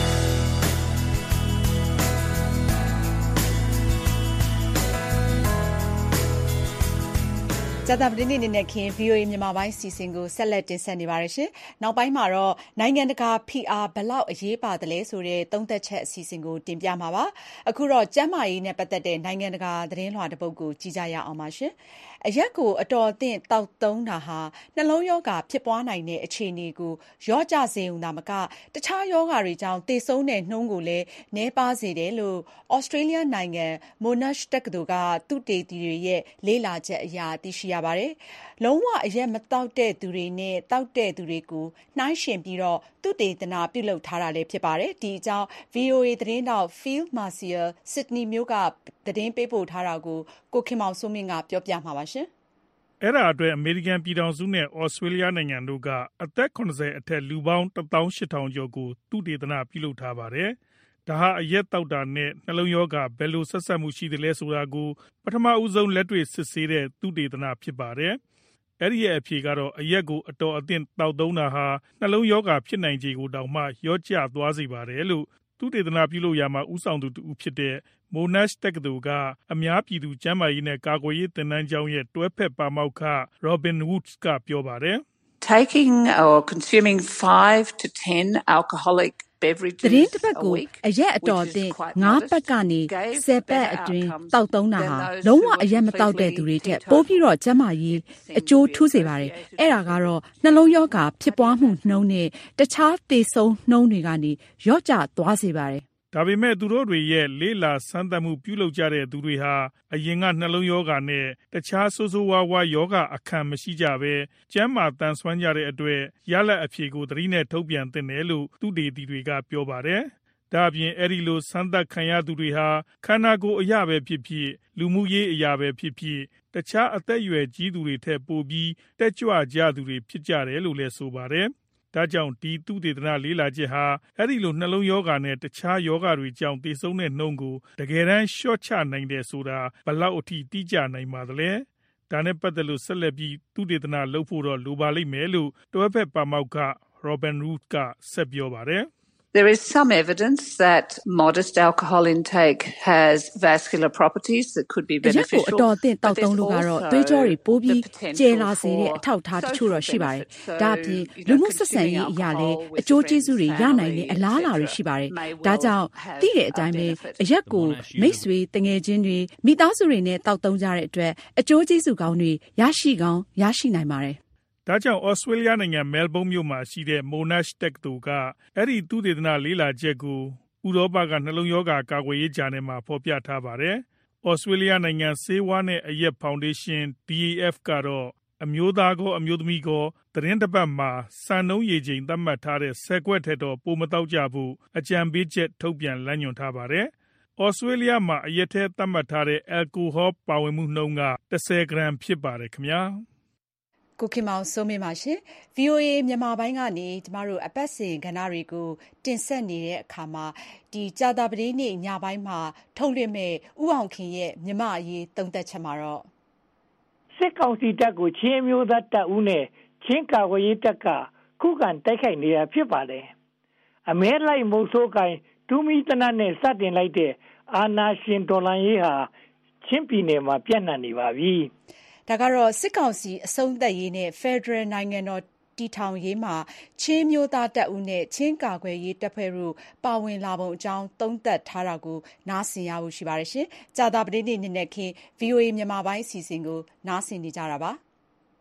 ကြာသပတေးနေ့နေ့ခင် ဗီအိုအေ မြန်မာပိုင်းစီစဉ်ကိုဆက်လက်တင်ဆက်နေပါတယ်ရှင်။နောက်ပိုင်းမှာတော့နိုင်ငံတကာဖိအားဘလောက်အရေးပါသလဲဆိုတဲ့သုံးသပ်ချက်အစီအစဉ်ကိုတင်ပြမှာပါ။အခုတော့ကျန်းမာရေးနဲ့ပတ်သက်တဲ့နိုင်ငံတကာသတင်းလွှာတစ်ပုဒ်ကိုကြည့်ကြရအောင်ပါရှင်။အရက်ကိုအတော်အသင့်တောက်သုံးတာဟာနှလုံးရောဂါဖြစ်ပွားနိုင်တဲ့အခြေအနေကိုရော့ကျစေုံသာမကတခြားရောဂါတွေကြောင့်သေဆုံးတဲ့နှုန်းကိုလည်းနည်းပါးစေတယ်လို့ဩစတြေးလျနိုင်ငံ Monash တက္ကသိုလ်ကသုတေသီတွေရဲ့လေ့လာချက်အရသိရှိရပါတယ်။လုံးဝအရက်မတောက်တဲ့သူတွေနဲ့တောက်တဲ့သူတွေကိုနှိုင်းယှဉ်ပြီးတော့သုတေသနပြုလုပ်ထားတာလည်းဖြစ်ပါတယ်။ဒီအကြောင်း ဗီအိုအေ သတင်းတောက် Phil Mercer Sydney မြို့ကသတင်းပေးပို့ထားတာကိုကိုခင်မောင်စိုးမင်းကပြောပြမှာပါရှင်။အဲ့ဒါအတွက်အမေရိကန်ပြည်ထောင်စုနဲ့ဩစတြေးလျနိုင်ငံတို့ကအသက်၇၀အထက်လူပေါင်းတစ်သောင်းရှစ်ထောင်ကျော်ကိုသုတေသနပြုလုပ်ထားပါတယ်။ဒါဟာအရက်တောက်တာနဲ့နှလုံးရောဂါဘယ်လိုဆက်စပ်မှုရှိတယ်လဲဆိုတာကိုပထမဦးဆုံးလက်တွေ့စစ်ဆေးတဲ့သုတေသနဖြစ်ပါတယ်။အဲ့ဒီရဲ့အဖြေကတော့အရက်ကိုအတော်အသင့်တောက်သုံးတာဟာနှလုံးရောဂါဖြစ်နိုင်ခြေကိုတောင်မှရော့ကျသွားစေပါတယ်လို့သုတေသနပြုလုပ်ရမှာဥဆောင်သူတူဖြစ်တဲ့Monash တက္ကသိုလ်ကအများပြည်သူကျန်းမာရေးနဲ့ကာကွယ်ရေးသင်တန်းကျောင်းရဲ့တွဲဖက်ပါမောက္ခ Robin Woods ကပြောပါတယ်။ Taking or consuming five to ten alcoholic beverages သတင်းတစ်ပတ်ကိုအရက်အတော်အသင့်ငါးပတ်ကနေဆယ်ပတ်အတွင်းတောက်သုံးတာဟာလုံးဝအရက်မတောက်တဲ့သူတွေထက်ပိုပြီးတော့ကျန်းမာရေးအကျိုးထူးစေပါတယ်။အဲ့ဒါကတော့နှလုံးရောဂါဖြစ်ပွားမှုနှုန်းနဲ့တခြားသေဆုံးနှုန်းတွေကနေရော့ကျသွားစေပါတယ်။ဒါပေမဲ့သူတို့တွေရဲ့လေးလာစမ်းသပ်မှုပြုလုပ်ကြတဲ့သူတွေဟာအရင်ကနှလုံးရောဂါနဲ့တခြားဆိုးဆိုးဝါးဝါးရောဂါအခံမရှိကြပဲကျန်းမာတန်ဆွမ်းကြတဲ့အတွက်ရလဒ်အဖြေကိုသတိနဲ့ထုတ်ပြန်သင့်တယ်လို့သုတေသီတွေကပြောပါတယ်။ဒါ့အပြင်အဲ့ဒီလိုစမ်းသပ်ခံရသူတွေဟာခန္ဓာကိုယ်အရာပဲဖြစ်ဖြစ်လူမှုရေးအရာပဲဖြစ်ဖြစ်တခြားအသက်အရွယ်ကြီးသူတွေထက်ပိုပြီးတက်ကြွကြသူတွေဖြစ်ကြတယ်လို့လည်းဆိုပါတယ်။ဒါကြောင့်ဒီသုတေသနလေးလာချက်ဟာအဲ့ဒီလိုနှလုံးရောဂါနဲ့တခြားရောဂါတွေကြောင့်သေဆုံးတဲ့နှုန်းကိုတကယ်တမ်းလျှော့ချနိုင်တယ်ဆိုတာဘယ်လောက်အထိတိကျနိုင်ပါသလဲဒါနဲ့ပတ်သက်လို့ဆက်လက်ပြီးသုတေသနလုပ်ဖို့တော့လိုပါလိမ့်မယ်လို့တွဲဖက်ပါမောက္ခ Robin Woods ကဆက်ပြောပါတယ် There is some evidence that modest alcohol intake has vascular properties that could be beneficial. အတော်အသင့်တောက်သုံးလို့ကတော့သွေးကြောတွေပိုးပြီးကျယ်လာစေတဲ့အထောက်အထားတချို့တော့ရှိပါတယ်။ဒါအပြင်လူမှုဆက်ဆံရေးအရာလည်းအကျိုးကျေးဇူးတွေရနိုင်တဲ့အလားအလာတွေရှိပါတယ်။ဒါကြောင့်သိတဲ့အတိုင်းပဲအရက်ကိုမိတ်ဆွေတငယ်ချင်းတွေမိသားစုတွေနဲ့တောက်သုံးကြတဲ့အတွက်အကျိုးကျေးဇူးကောင်းတွေရရှိကောင်းရရှိနိုင်ပါတယ်။ဒါကြောင့်ဩစတြေးလျနိုင်ငံမဲလ်ဘုန်းမြို့မှာရှိတဲ့ Monash တက္ကသိုလ်ကအဲ့ဒီသုတေသနလေးလာချက်ကိုဥရောပကနှလုံးရောဂါကာကွယ်ရေးဂျာနယ်မှာဖော်ပြထားပါတယ်။ဩစတြေးလျနိုင်ငံဆေးဝါးနဲ့အရက်ဖောင်ဒေးရှင်း D A F ကတော့အမျိုးသားကောအမျိုးသမီးကောသတင်းတစ်ပတ်မှာစံနှုန်းရည်ချိန်သတ်မှတ်ထားတဲ့ဆယ်ခွက်ထက်တော့ပိုမတောက်ကြဘူးအကြံပေးချက်ထုတ်ပြန်လမ်းညွှန်ထားပါတယ်။ဩစတြေးလျမှာအရက်ထဲသတ်မှတ်ထားတဲ့အယ်ကိုဟောပါဝင်မှုနှုန်းကတစ်ဆယ်ဂရမ်ဖြစ်ပါတယ်ခင်ဗျာ။ကိုခင်မောင်စိုးမင်းပါရှင် ဗီအိုအေ မြန်မာပိုင်းကနေကျမတို့အပတ်စဉ်ကဏ္ဍတွေကိုတင်ဆက်နေတဲ့အခါမှာဒီကြာသပတေးနေ့ညပိုင်းမှာထုတ်လွှင့်မဲ့ဥအောင်ခင်ရဲ့မြမအရေးသုံးသက်ချက်မှာတော့စစ်ကောင်စီတပ်ကိုချင်းမျိုးသားတပ်ဦးနဲ့ချင်းကာကွယ်ရေးတပ်ကခုခံတိုက်ခိုက်နေတာဖြစ်ပါတယ်အမဲလိုက်မုတ်ဆိုးကိုင်တူမီတနတ်နဲ့စတင်လိုက်တဲ့အာနာရှင်ဒေါ်လာရေးဟာချင်းပြည်နယ်မှာပြန့်နှံ့နေပါပြီဒါကတော့စစ်ကောင်စီအဆုံးသက်ရေးနဲ့ Federal နိုင်ငံတော်တည်ထောင်ရေးမှာချင်းမျိုးသားတပ်ဦးနဲ့ချင်းကာကွယ်ရေးတပ်ဖွဲ့တို့ပါဝင်လာပုံအကြောင်းသုံးသပ်ထားတာကိုနားဆင်ရဖို့ရှိပါတယ်ရှင်။ကြာသပတေးနေ့နေ့နဲ့ခင် ဗီအိုအေ မြန်မာပိုင်းအစီအစဉ်ကိုနားဆင်နေကြတာပါ။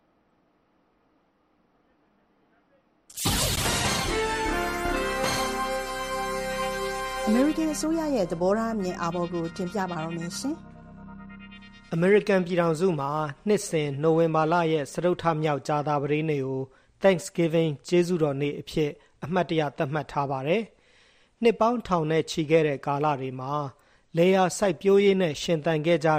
အမေရိကန်အစိုးရရဲ့သဘောထားမြင်အာဘော်ကိုတင်ပြပါတော့မယ်ရှင်။အမေရိကန်ပြည်ထောင်စုမှာနှစ်စဉ်နိုဝင်ဘာလရဲ့စတုတ္ထမြောက်ကြာသပတေးနေ့ကို Thanksgiving ကျေးဇူးတော်နေ့အဖြစ်အမှတ်တရသတ်မှတ်ထားပါတယ်။နှစ်ပေါင်းထောင်နဲ့ချီခဲ့တဲ့ကာလတွေမှာလေယာစိုက်ပျိုးရေးနဲ့ရှင်သန်ခဲ့ကြတဲ့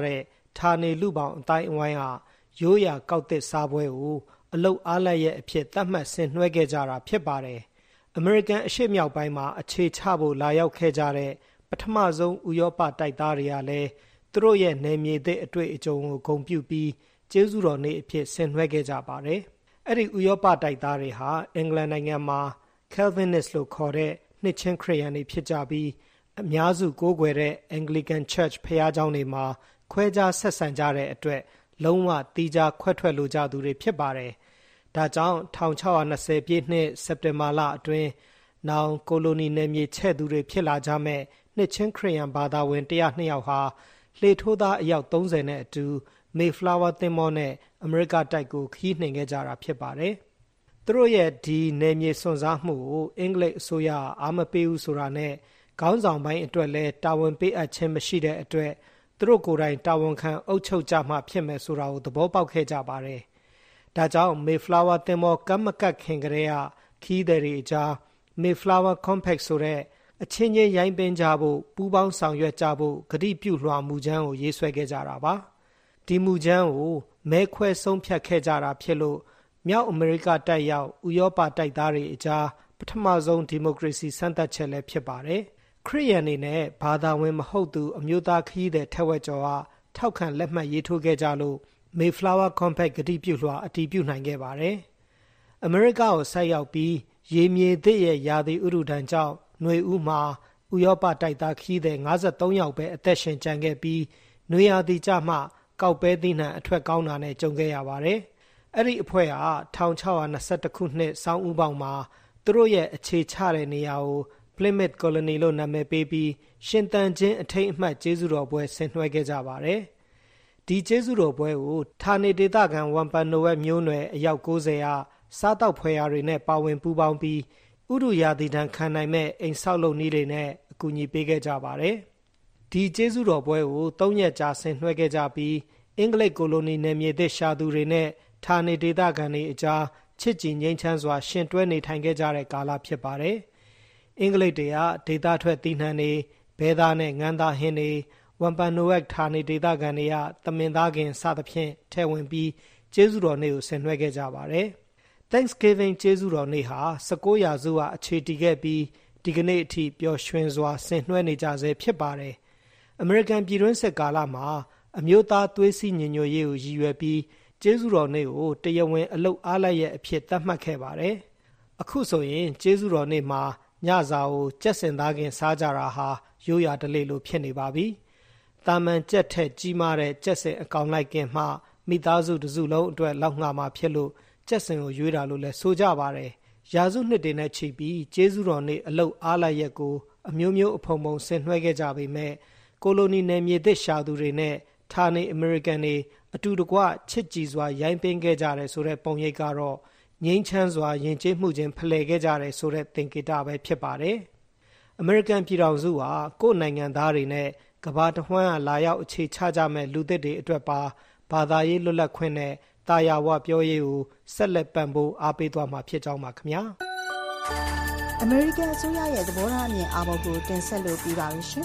ဌာနေလူပေါင်းအတိုင်းအဝိုင်းဟာရိုးရာကောက်သစ်စားပွဲကိုအလုတ်အားလက်ရဲ့အဖြစ်သတ်မှတ်ဆင်နွှဲခဲ့ကြတာဖြစ်ပါတယ်။ အမေရိကန်အရှေ့မြောက်ပိုင်းမှာအခြေချဖို့လာရောက်ခဲ့ကြတဲ့ပထမဆုံးဥရောပတိုက်သားတွေကလည်းသူတို့ရဲ့နယ်မြေသစ်အတွေ့အကြုံကိုဂုဏ်ပြုပြီးကျေးဇူးတော်နေ့အဖြစ်ဆင်နွှဲခဲ့ကြပါတယ်။အဲ့ဒီဥရောပတိုက်သားတွေဟာအင်္ဂလန်နိုင်ငံမှာ Calvinist လို့ခေါ်တဲ့နှစ်ချင်းခရစ်ယာန်တွေဖြစ်ကြပြီးအများစုကိုးကွယ်တဲ့ Anglican Church ဘုရားကျောင်းတွေမှာခွဲခြားဆက်ဆံကြတဲ့အတွက်လုံးဝတီးခြားခွဲထွက်လိုကြသူတွေဖြစ်ပါတယ်။ဒါကြောင့်၁၆၂၀ပြည့်နှစ်စက်တင်ဘာလအတွင်းနောင်ကိုလိုနီနယ်မြေချဲ့သူတွေဖြစ်လာကြမဲ့နှစ်ချင်းခရစ်ယာန်ဘာသာဝင်၁၀၂ယောက်ဟာလှေထိုးသားအယောက်၃၀နဲ့အတူ Mayflower သင်္ဘောနဲ့အမေရိကတိုက်ကိုခီးနှင်ခဲ့ကြတာဖြစ်ပါတယ်။သူတို့ရဲ့ဒီနယ်မြေစွန့်စားမှုကိုအင်္ဂလိပ်အစိုးရအားမပေးဘူးဆိုတာနဲ့ခေါင်းဆောင်ပိုင်းအတွက်လည်းတာဝန်ပေးအပ်ခြင်းမရှိတဲ့အတွက်သူတို့ကိုယ်တိုင်တာဝန်ခံအုပ်ချုပ်ကြမှဖြစ်မယ်ဆိုတာကိုသဘောပေါက်ခဲ့ကြပါတယ်။ဒါကြောင့် Mayflower သင်္ဘောကမ်းမကပ်ခင်ကတည်းကခီးသည်တွေအကြား Mayflower Compact ဆိုတဲ့အချင်းချင်းရိုင်းပင်းကြဖို့ပူးပေါင်းဆောင်ရွက်ကြဖို့ကတိပြုလွှာမူကြမ်းကိုရေးဆွဲခဲ့ကြတာပါ။ဒီမူကြမ်းကိုမဲခွဲဆုံးဖြတ်ခဲ့ကြတာဖြစ်လို့မြောက်အမေရိကတိုက်ရောက်ဥရောပတိုက်သားတွေအကြားပထမဆုံးဒီမိုကရေစီစံသတ်ချက်လည်းဖြစ်ပါတယ်။ခရစ်ယာန်တွေနဲ့ဘာသာဝင်မဟုတ်သူအမျိုးသားခရီးသည်ထက်ဝက်ကျော်ကထောက်ခံလက်မှတ်ရေးထိုးခဲ့ကြလို့ Mayflower Compact ကတိပြုလွှာအတည်ပြုနိုင်ခဲ့ပါတယ်။အမေရိကကိုဆိုက်ရောက်ပြီးရေမြေသစ်ရဲ့ရာသီဥတုဒဏ်ကြောင့်ຫນွေဦးမှာဥရောပတိုက်သားခရီးသည်၅၃ယောက်ပဲအသက်ရှင်ကျန်ခဲ့ပြီးနွေရာသီကျမှကောက်ပဲသီးနှံအထွက်ကောင်းတာနဲ့ကြုံခဲ့ရပါတယ်။အဲ့ဒီအဖွဲ့ဟာ၁၆၂၁ခုနှစ်ဆောင်းဦးပေါက်မှာသူတို့ရဲ့အခြေချတဲ့နေရာကို Plymouth Colony လို့နာမည်ပေးပြီးရှင်သန်ခြင်းအထိမ်းအမှတ်ကျေးဇူးတော်ပွဲဆင်နွှဲခဲ့ကြပါတယ်။ဒီကျေးဇူးတော်ပွဲကိုဌာနေဒေသခံဝမ်ပန်နိုဝက်မျိုးနွယ်အယောက်၉၀ဟာစားတောက်ဖွယ်ရာတွေနဲ့ပါဝင်ပူးပေါင်းပြီးဥတုရာသီဒဏ်ခံနိုင်မဲ့အိမ်ဆောက်လုပ်နည်းတွေနဲ့အကူအညီပေးခဲ့ကြပါတယ်။ဒီကျေးဇူးတော်ပွဲကိုသုံးရက်ကြာဆင်နွှဲခဲ့ကြပြီးအင်္ဂလိပ်ကိုလိုနီနယ်မြေသစ်ရှာသူတွေနဲ့ဌာနေဒေသခံတွေအကြားချစ်ကြည်ငြိမ်းချမ်းစွာရှင်တွဲနေထိုင်ခဲ့ကြတဲ့ကာလဖြစ်ပါတယ်။အင်္ဂလိပ်တွေကဒေသထွက်သီးနှံတွေဘဲသားနဲ့ငန်းသားဟင်းတွေဝမ်ပန်နိုဝက်ဌာနေဒေသခံတွေကသမင်သားခင်စသဖြင့်ထဲဝင်ပြီးကျေးဇူးတော်နေ့ကိုဆင်နွှဲခဲ့ကြပါတယ်။ Thanksgiving ကျေးဇူးတော်နေ့ဟာ၁၉ရာစုကအခြေတည်ခဲ့ပြီးဒီကနေ့အထိပျော်ရွှင်စွာဆင်နွှဲနေကြဆဲဖြစ်ပါတယ်။ အမေရိကန်ပြည်တွင်းစစ်ကာလမှာအမျိုးသားသွေးစည်းညီညွတ်ရေးကိုရည်ရွယ်ပြီးကျေးဇူးတော်နေ့ကိုတရားဝင်အလုပ်အားလက်ရဲ့အဖြစ်သတ်မှတ်ခဲ့ပါတယ်။အခုဆိုရင်ကျေးဇူးတော်နေ့မှာညစာကိုကြက်စင်သားခင်စားကြတာဟာရိုးရာဓလေ့လိုဖြစ်နေပါပြီ။တာမန်ကြက်ထက်ကြီးမားတဲ့ကြက်စင်အကောင်လိုက်ကင်မှမိသားစုတစ်စုလုံးအတွက်လောက်ငှာမှာဖြစ်လို့ကြက်စင်ကိုရွေးတာလို့လည်းဆိုကြပါတယ်။ရာစုနှစ်တွေနဲ့ချီပြီးကျေးဇူးတော်နေ့အလုပ်အားလက်ရက်ကိုအမျိုးမျိုးအဖုံဖုံဆင်နွှဲခဲ့ကြပေမဲ့ကိုလိုနီနယ်မြေသစ်ရှာသူတွေနဲ့ဌာနေအမေရိကန်တွေအတူတကွချစ်ကြည်စွာရိုင်းပင်းခဲ့ကြတယ်ဆိုတဲ့ပုံရိပ်ကတော့ငြိမ်းချမ်းစွာယဉ်ကျေးမှုချင်းဖလှယ်ခဲ့ကြတယ်ဆိုတဲ့သင်္ကေတပဲဖြစ်ပါတယ်။အမေရိကန်ပြည်ထောင်စုဟာကိုယ်နိုင်ငံသားတွေနဲ့ကမ္ဘာတစ်ဝှမ်းကလာရောက်အခြေချကြမဲ့လူသစ်တွေအတွက်ပါဘာသာရေးလွတ်လပ်ခွင့်နဲ့တာယာဝပြောရေးကိုဆက်လက်ပံ့ပိုးအားပေးသွားမှာဖြစ်ကြောင်းပါခင်ဗျာအမေရိကန်အစိုးရရဲ့သဘောထားအမြင်အာဘော်ကိုတင်ဆက်လို့ပြီးပါပြီရှင်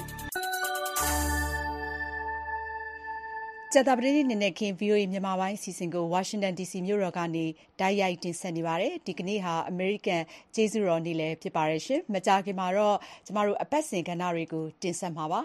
ကျတာပတိနေ့နဲ့ခင် ဗွီအိုအေ မြန်မာပိုင်းအစီအစဉ်ကိုဝါရှင်တန် ဒီစီ မြို့တော်ကနေတိုက်ရိုက်တင်ဆက်နေပါတယ်ဒီကနေ့ဟာအမေရိကန်ကျေးဇူးတော်နေ့လည်းဖြစ်ပါတယ်ရှင်မကြာခင်မှာတော့ကျမတို့အပတ်စဉ်ကဏ္ဍတွေကိုတင်ဆက်မှာပါ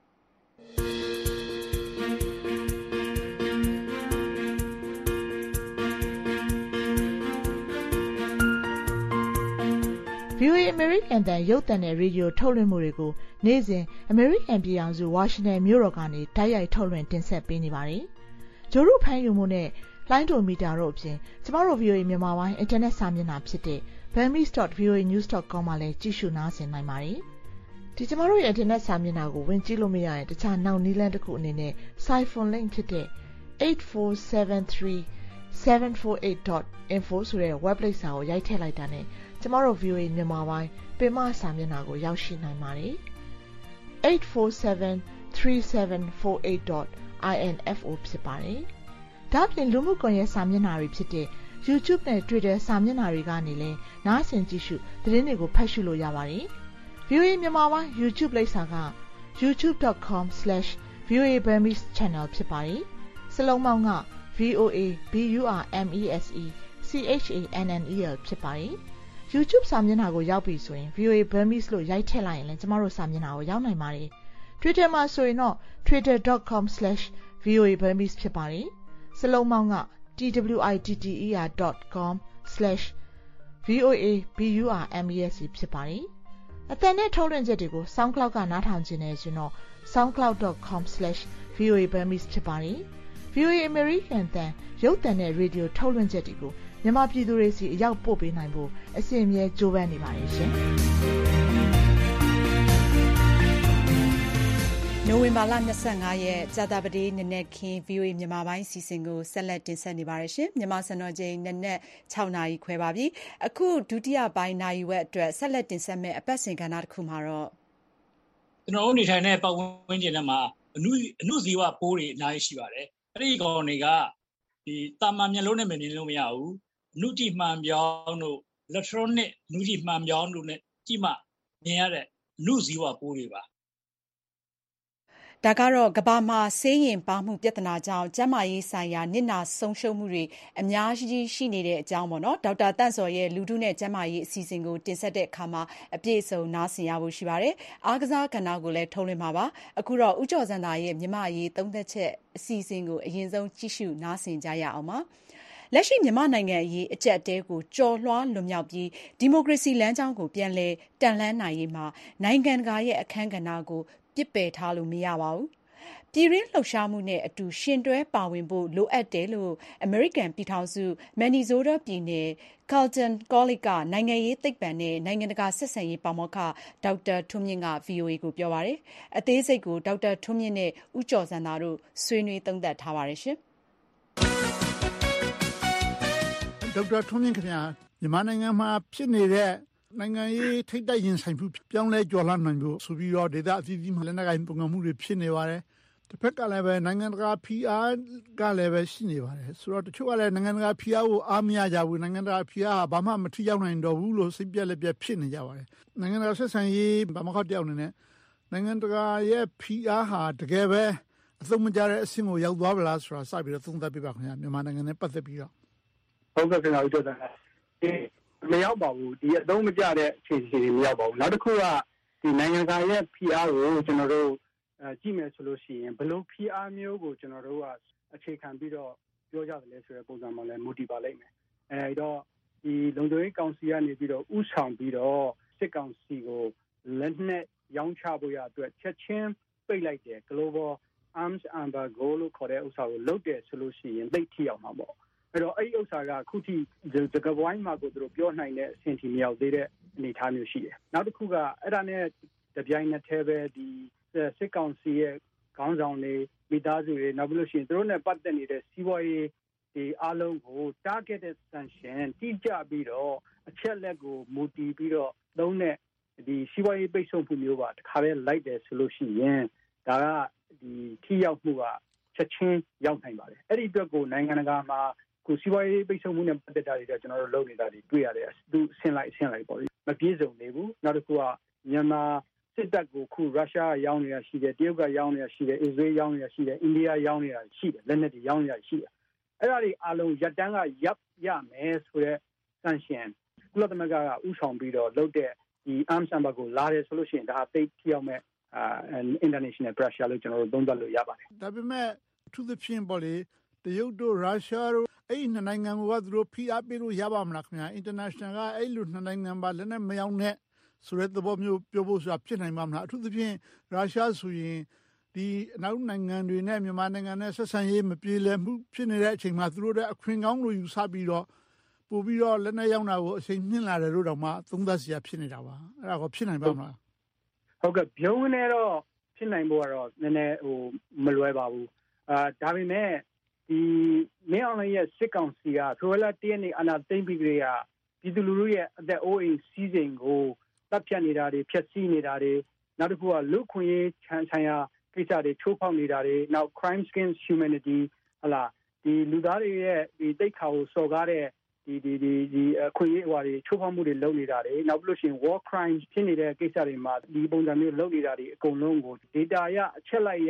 ဗီအိုအေ American တန်ရုပ်သံနဲ့ရေဒီယိုထုတ်လွှင့်မှုတွေကိုနေ့စဉ် American ပြည်ထောင်စုဝါရှင်တန်မြို့တော်ကနေတိုက်ရိုက်ထုတ်လွှင့်တင်ဆက်ပေးနေပါတယ်။ဂျိုရုဖမ်းယူမှုနဲ့လိုင်းဒိုမီတာတို့အပြင်ကျမတို့ ဗီအိုအေ မြန်မာပိုင်း Internet စာမျက်နှာဖြစ်တဲ့ burmese dot v o a news dot com မှာလည်းကြည့်ရှုနားဆင်နိုင်ပါတယ်။ဒီကျမတို့ရဲ့ Internet စာမျက်နှာကိုဝင်ကြည့်လို့မရရင်တခြားနောက်နည်းလမ်းတစ်ခုအနေနဲ့ Siphon link ဖြစ်တဲ့ eight four seven three seven four eight dot info ဆိုတဲ့ website စာကိုရိုက်ထည့်လိုက်တာနဲ့ကျမတို့ ဗီအိုအေ မြန်မာပိုင်းပင်မစာမျက်နှာကိုရောက်ရှိနိုင်ပါတယ်။ eight four seven three seven four eight dot info ဖြစ်ပါတယ်။ဒါ့အပြင်လူမှုကွန်ရက်စာမျက်နှာတွေဖြစ်တဲ့ YouTube နဲ့ Twitter စာမျက်နှာတွေကနေလည်းနားဆင်ကြည့်ရှုသတင်းတွေကိုဖတ်ရှုလို့ရပါတယ်။ ဗီအိုအေ မြန်မာပိုင်း YouTube လိပ်စာက youtube dot com slash v o a burmese channel ဖြစ်ပါတယ်။စလုံးပေါင်းက ဗီ အို အေ ဘီ ယူ အာ အမ် အီ အက်စ် အီ စီ အေইচ အေ အန် အန် အီ แอล ဖြစ်ပါတယ်။ YouTube စာမျက်နှာကိုရောက်ပြီဆိုရင် ဗီ အို အေ Burmese လို့ရိုက်ထည့်လိုက်ရင်လည်းကျမတို့စာမျက်နှာကိုရောက်နိုင်ပါတယ်။ Twitter မှာဆိုရင်တော့ twitter dot com slash v o a burmese ဖြစ်ပါတယ်။စလုံးပေါင်းက twitter dot com slash v o a b u r m e s ဖြစ်ပါတယ်။အသံနဲ့ထုတ်လွှင့်ချက်တွေကို SoundCloud ကနားထောင်ခြင်းနဲ့ဆိုတော့ soundcloud dot com slash v o a burmese ဖြစ်ပါတယ်။ ဗီ အို အေ American တန်ရုပ်သံနဲ့ရေဒီယိုထုတ်လွှင့်ချက်တွေကိုမြန်မာပြည်သူတွေစီအရောက်ပို့ပေးနိုင်ဖို့အစဉ်အမြဲကြိုးပမ်းနေပါတယ်ရှင်။နိုဝင်ဘာလ၂၅ရက်ကြာသပတေးနနက်ခင်း ဗီ အို အေ မြန်မာပိုင်းစီစဉ်ကိုဆက်လက်တင်ဆက်နေပါတယ်ရှင်။မြန်မာစံတော်ချိန်နနက်၆နာရီခွဲပါပြီ။အခုဒုတိယပိုင်းနာရီဝက်အတွက်ဆက်လက်တင်ဆက်မယ့်အပတ်စဉ်ကဏ္ဍတစ်ခုမှာတော့ကျွန်တော်တို့နေထိုင်တဲ့ပတ်ဝန်းကျင်ထဲမှာအနုအနုဇီဝပိုးတွေအများကြီးရှိပါတယ်။အဲ့ဒီကောင်တွေကဒီတာမန်မျက်လုံးနဲ့မမြင်လို့မရဘူး။အနုကြည့်မှန်ပြောင်းတို့ electronic အနုကြည့်မှန်ပြောင်းတို့နဲ့ကြည့်မှမြင်ရတဲ့အနုဇီဝပိုးတွေပါဒါကတော့ကမ္ဘာမှာဆေးရင်ပါမှုပြဿနာကြောင့်ကျန်းမာရေးဆိုင်ရာနစ်နာဆုံးရှုံးမှုတွေအများကြီးရှိနေတဲ့အကြောင်းပေါ့နော်ဒေါက်တာတန့်စော်ရဲ့လူထုနဲ့ကျန်းမာရေးအစီအစဉ်ကိုတင်ဆက်တဲ့အခါမှာအပြည့်အစုံနားဆင်ရဖို့ရှိပါတယ်အားကစားကဏ္ဍကိုလည်းထုတ်လွှင့်မှာပါအခုတော့ဦးကျော်စံသာရဲ့မြမရေးသုံးသက်ချက်အစီအစဉ်ကိုအရင်ဆုံးကြည့်ရှုနားဆင်ကြရအောင်ပါလက်ရှိမြန်မာနိုင်ငံအရေးအကျပ်အတဲကိုကြော်လွှားလွန်မြောက်ပြီးဒီမိုကရေစီလမ်းကြောင်းကိုပြန်လည်တန်လှမ်းနိုင်ရေးမှာနိုင်ငံတကာရဲ့အခမ်းကဏ္ဍကိုပြစ်ပယ်ထားလို့မရပါဘူးပြည်ရင်းလှုပ်ရှားမှုနဲ့အတူရှင်တွဲပါဝင်ဖို့လိုအပ်တယ်လို့အမေရိကန်ပြည်ထောင်စုမန်နီဇိုးတားပြည်နယ် Carleton College ကနိုင်ငံရေးသိပ္ပံနဲ့နိုင်ငံတကာဆက်ဆံရေးပါမောက္ခဒေါက်တာထွန်းမြင့်က ဗွီအိုအေကိုပြောပါတယ်အသေးစိတ်ကိုဒေါက်တာထွန်းမြင့်နဲ့ဦးကျော်စံသာတို့ဆွေးနွေးသုံးသပ်ထားပါတယ်ရှင်ဒေါက်တာထွန်းမြင့်ခင်ဗျာမြန်မာနိုင်ငံမှာဖြစ်နေတဲ့နိုင်ငံရေးထိပ်တိုက်ရင်ဆိုင်မှုပြောင်းလဲကျော်လွှားနိုင်ဖို့ဆိုပြီးတော့ဒေသအသီးသီးမှာလက်နက်ကိုင်ပုံစံမှုတွေဖြစ်နေပါတယ်တစ်ဖက်ကလည်းပဲနိုင်ငံတကာဖိအားကလည်းပဲရှိနေပါတယ်ဆိုတော့တချို့ကလည်းနိုင်ငံတကာဖိအားကိုအားမရကြဘူးနိုင်ငံတကာဖိအားကဘာမှမထိရောက်နိုင်တော့ဘူးလို့စိတ်ပြက်လက်ပြက်ဖြစ်နေကြပါတယ်နိုင်ငံတကာဆက်ဆံရေးဘာမှခောက်တယောက်နေနဲ့နိုင်ငံတကာရဲ့ဖိအားဟာတကယ်ပဲအသုံးမကျတဲ့အဆင့်ကိုရောက်သွားပါလားဆိုတာစပြီးတော့သုံးသပ်ပြပါခင်ဗျာမြန်မာနိုင်ငံနဲ့ပတ်သက်ပြီးတော့ဟုတ်ကဲ့ခင်ဗျာဦးကျော်စံမရောက်ပါဘူးဒီအသုံးမကျတဲ့အခြေအနေတွေမရောက်ပါဘူးနောက်တစ်ခုကဒီနိုင်ငံတကာရဲ့ဖိအားကိုကျွန်တော်တို့အဲကြည့်မယ်ဆိုလို့ရှိရင်ဘလို့ဖိအားမျိုးကိုကျွန်တော်တို့ကအခြေခံပြီးတော့ပြောကြတယ်လဲဆိုတဲ့ပုံစံမှာလည်းမူတည်ပါလိမ့်မယ်အဲတော့ဒီလုံခြုံရေးကောင်စီကနေပြီးတော့ဥဆောင်ပြီးတော့စစ်ကောင်စီကိုလက်နက်ရောင်းချဖို့ရအတွက်ချက်ချင်းပိတ်လိုက်တယ် Global Arms Embargo လို့ခေါ်တဲ့ဥစ္စာကိုလုပ်တယ်ဆိုလို့ရှိရင်သိထိအောင်မှာပေါ့အဲ့တော့အဲ့ဒီဥစ္စာကအခုထိဒီကပွိုင်းမှာကိုသူတို့ပြောနိုင်တဲ့အဆင့်ထိမရောက်သေးတဲ့အနေအထားမျိုးရှိတယ်နောက်တစ်ခုကအဲ့ဒါနဲ့တပြိုင်နက်တည်းပဲဒီစစ်ကောင်စီရဲ့ခေါင်းဆောင်တွေမိသားစုတွေနောက်ပြီးလို့ရှိရင်သူတို့နဲ့ပတ်သက်နေတဲ့စီးပွားရေးဒီအားလုံးကို targeted sanction တိကျပြီးတော့အချက်လက်ကိုမူတည်ပြီးတော့သုံးတဲ့ဒီစီးပွားရေးပိတ်ဆို့မှုမျိုးပါတခါတည်းလိုက်တယ်ဆိုလို့ရှိရင်ဒါကဒီထိရောက်မှုကချက်ချင်းရောက်နိုင်ပါတယ်အဲ့ဒီအတွက်ကိုနိုင်ငံတကာမှာကိုစီးပွားရေးပိတ်ဆို့မှုနဲ့ပတ်သက်တာတွေကျွန်တော်တို့လုပ်နေတာတွေတွေ့ရတယ်သူဆင်းလိုက်ဆင်းလိုက်ပေါ့မပြေစုံနေဘူးနောက်တစ်ခုကမြန်မာစစ်တပ်ကိုခုရုရှားရောင်းနေတာရှိတယ်တရုတ်ကရောင်းနေတာရှိတယ်အစ္စရေးရောင်းနေတာရှိတယ်အိန္ဒိယရောင်းနေတာရှိတယ်လက်နက်တွေရောင်းနေတာရှိတယ်အဲ့ဒါတွေအလုံးရပ်တန်းကရပ်ရမယ်ဆိုတဲ့ sanction ကုလသမဂ္ဂကဥဆောင်ပြီးတော့လုပ်တဲ့ဒီ arms embargo ကိုလာတယ်ဆိုလို့ရှိရင်ဒါသိထိရောက်မဲ့အာ international pressure လို့ကျွန်တော်တို့သုံးသပ်လို့ရပါတယ်ဒါပေမဲ့အထူးသဖြင့်ပေါ့လေတရုတ်တို့ရုရှားတို့အဲ့ဒီနိုင်ငံကသူတို့ဖိအားပေးလို့ရပါမလားခင်ဗျာ international ကအဲ့လိုနှစ်နိုင်ငံပါလက်နဲ့မရောက်နဲ့ဆိုတဲ့သဘောမျိုးပြောဖို့ဆိုတာဖြစ်နိုင်ပါမလားအထူးသဖြင့်ရုရှားဆိုရင်ဒီအနောက်နိုင်ငံတွေနဲ့မြန်မာနိုင်ငံနဲ့ဆက်ဆံရေးမပြေလည်မှုဖြစ်နေတဲ့အချိန်မှာသူတို့တဲ့အခွင့်ကောင်းလို့ယူဆပြီးတော့ပို့ပြီးတော့လက်နဲ့ရောက်တာကိုအချိန်မြင့်လာတယ်လို့တော့မှသုံးသပ်စရာဖြစ်နေတာပါအဲ့ဒါကိုဖြစ်နိုင်ပါမလားဟုတ်ကဲ့ပြုံးနေတော့ဖြစ်နိုင်ဖို့ကတော့နည်းနည်းဟိုမလွယ်ပါဘူးအာဒါပေမဲ့ဒီမင်းအောင်လှိုင်ရဲ့စစ်ကောင်စီကဆိုလာတရက်နေအနာသိမ့်ပြီးကြရပြည်သူလူထုရဲ့အသက်အိုးအိမ်စီးစိမ်ကိုတပ်ဖြတ်နေတာတွေဖျက်ဆီးနေတာတွေနောက်တစ်ခုကလူခွင့်ရေးချမ်းဆိုင်ရာကိစ္စတွေချိုးဖောက်နေတာတွေနောက် crimes against humanity ဟလာဒီလူသားတွေရဲ့ဒီတိတ်ခါကိုစော်ကားတဲ့ဒီဒီဒီဒီအခွင့်အရေးအဝါတွေချိုးဖောက်မှုတွေလုပ်နေတာတွေနောက်ပြီးလို့ရှိရင် war crimes ဖြစ်နေတဲ့ကိစ္စတွေမှာဒီပုံစံမျိုးလုပ်နေတာတွေအကုန်လုံးကို data ရအချက်လိုက်ရ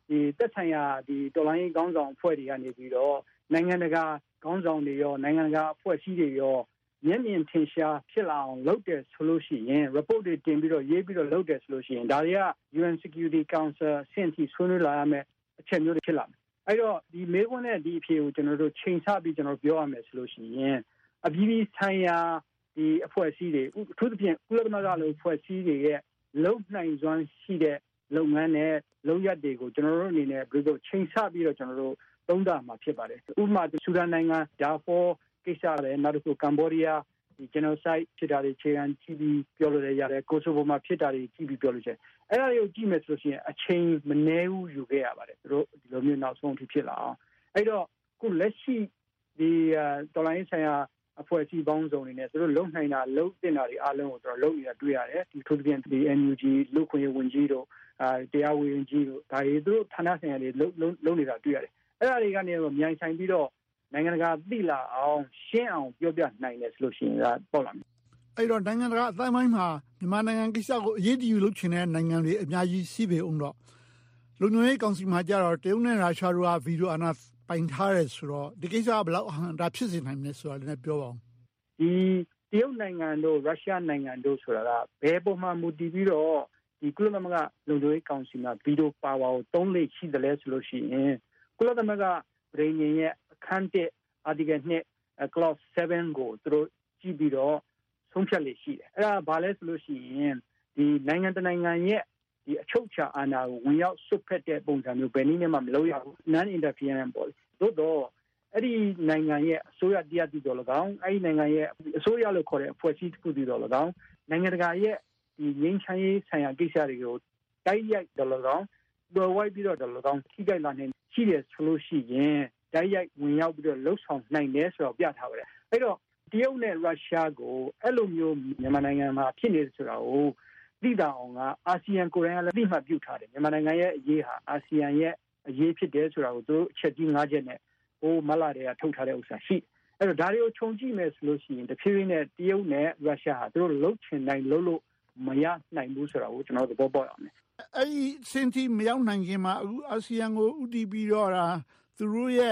ဒီသက်ဆိုင်ရာဒီတော်လိုင်းခေါင်းဆောင်အဖွဲ့တွေကနေပြီးတော့နိုင်ငံတကာခေါင်းဆောင်တွေရောနိုင်ငံတကာအဖွဲ့အစည်းတွေရောမျက်မြင်ထင်ရှားဖြစ်လာအောင်လုပ်တယ်ဆိုလို့ရှိရင် report တွေတင်ပြီးတော့ရေးပြီးတော့လုပ်တယ်ဆိုလို့ရှိရင်ဒါတွေက U N Security Council ဆင့်ထိဆွေးနွေးလာရမယ်အချက်မျိုးတွေဖြစ်လာမယ်အဲ့တော့ဒီမေးခွန်းနဲ့ဒီအဖြေကိုကျွန်တော်တို့ချိန်ဆပြီးကျွန်တော်ပြောရမယ်ဆိုလို့ရှိရင်အပြည်ပြည်ဆိုင်ရာဒီအဖွဲ့အစည်းတွေအထူးသဖြင့်ကုလသမဂ္ဂလိုအဖွဲ့အစည်းတွေရဲ့လုံနိုင်စွမ်းရှိတဲ့လုပ်ငန်းနဲ့လုပ်ရက်တွေကိုကျွန်တော်တို့အနေနဲ့ဘယ်လိုချိန်ဆပြီးတော့ကျွန်တော်တို့သုံးသပ်မှာဖြစ်ပါတယ်ဥပမာဆူဒန်နိုင်ငံဒါဖောကိစ္စလည်းနောက်တစ်ခုကမ္ဘောဒီးယားဒီ genocide ဖြစ်တာတွေခြေခံကြည့်ပြီးပြောလို့ရတယ်ကိုဆိုဗိုမှာဖြစ်တာတွေကြည့်ပြီးပြောလို့ရတယ်အဲ့ဒါတွေကိုကြည့်မယ်ဆိုလို့ရှိရင်အချိန်မနည်းဘူးယူခဲ့ရပါတယ်သူတို့ဒီလိုမျိုးနောက်ဆုံးအထိဖြစ်လာအောင်အဲ့တော့ခုလက်ရှိဒီတော်လိုင်းဆိုင်ရာအဖွဲ့အစည်းပေါင်းစုံတွေနဲ့သူတို့လုံနိုင်တာလုံတင်တာတွေအားလုံးကိုသူတို့လုံနေတာတွေ့ရတယ်ဒီထိုးပြန်ဒီ N U G လူခွင့်ရေးဝန်ကြီးတို့အာတရားဝင်ကြီးတို့ဒါတွေသူတို့ဌာနဆိုင်ရာတွေလုံလုံနေတာတွေ့ရတယ်အဲ့ဒါတွေကနေတော့မြိုင်ဆိုင်ပြီးတော့နိုင်ငံတကာသိလာအောင်ရှင်းအောင်ပြောပြနိုင်တယ်ဆိုလို့ရှိရင်ဒါပေါ့လားအဲ့တော့နိုင်ငံတကာအတိုင်းပိုင်းမှာမြန်မာနိုင်ငံကိစ္စကိုအရေးတယူလုပ်ချင်တဲ့နိုင်ငံတွေအများကြီးရှိပေအောင်တော့လုံခြုံရေးကောင်စီမှာကြတော့တရုတ်နဲ့ရုရှားတို့ကဗီဒီယိုအာဏာပိုင်ထားတယ်ဆိုတော့ဒီကိစ္စကဘယ်လောက်အဟန့်ဒါဖြစ်စေနိုင်မလဲဆိုတာလည်းပြောပါဦးဒီတရုတ်နိုင်ငံတို့ရုရှားနိုင်ငံတို့ဆိုတာကဘယ်ပုံမှန်မူတည်ပြီးတော့ဒီကုလသမဂ္ဂလုံခြုံရေးကောင်စီမှာဗီဒီယိုပါဝါကိုသုံးလေရှိတယ်လဲဆိုလို့ရှိရင်ကုလသမဂ္ဂပြည်ညင်ရဲ့အခန်းတစ် article နှစ် clause seven ကိုသူတို့ကြည့်ပြီးတော့ဆုံးဖြတ်လေရှိတယ်အဲ့ဒါဘာလဲဆိုလို့ရှိရင်ဒီနိုင်ငံတနိုင်ငံရဲ့ဒီအချုပ်အခြာအာဏာကိုဝင်ရောက်ဆွတ်ဖက်တဲ့ပုံစံမျိုးဘယ်နည်းနဲ့မှမလုပ်ရဘူး non interference ပေါ့သို့တော့အဲ့ဒီနိုင်ငံရဲ့အစိုးရတရားတည်တော်၎င်းအဲ့ဒီနိုင်ငံရဲ့အစိုးရလို့ခေါ်တဲ့အဖွဲ့အစည်းတစ်ခုတည်တော်၎င်းနိုင်ငံတကာရဲ့ဒီငြိမ်းချမ်းရေးဆိုင်ရာကိစ္စတွေကိုတိုက်ရိုက်တော်၎င်းတော်ဝိုက်ပြီးတော့တော်၎င်းထိခိုက်လာနေရှိတယ်ဆိုလို့ရှိရင်တိုက်ရိုက်ဝင်ရောက်ပြီးတော့လှုပ်ဆောင်နိုင်တယ်ဆိုတော့ပြထားပါတယ်အဲ့တော့တရုတ်နဲ့ရုရှားကိုအဲ့လိုမျိုးမြန်မာနိုင်ငံမှာဖြစ်နေတယ်ဆိုတာကိုသိတာအောင်ကအာဆီယံကိုယ်တိုင်ကလည်းသိမှတ်ပြုထားတယ်မြန်မာနိုင်ငံရဲ့အရေးဟာအာဆီယံရဲ့အရေးဖြစ်တယ်ဆိုတာကိုသူတို့အချက်ကြီး၅ချက်နဲ့ဟိုမလာတွေကထုတ်ထားတဲ့ဥစ္စာရှိအဲ့တော့ဒါတွေကိုခြုံကြည့်မယ်ဆိုလို့ရှိရင်တဖြည်းဖြည်းနဲ့တရုတ်နဲ့ရုရှားဟာသူတို့လှုပ်ချင်နိုင်လှုပ်လို့မရနိုင်ဘူးဆိုတာကိုကျွန်တော်တို့သဘောပေါက်အောင်တယ်အဲ့ဒီစင်တီမရောက်နိုင်ခင်မှာအခုအာဆီယံကိုဥတီပြီးတော့တာသူတို့ရဲ့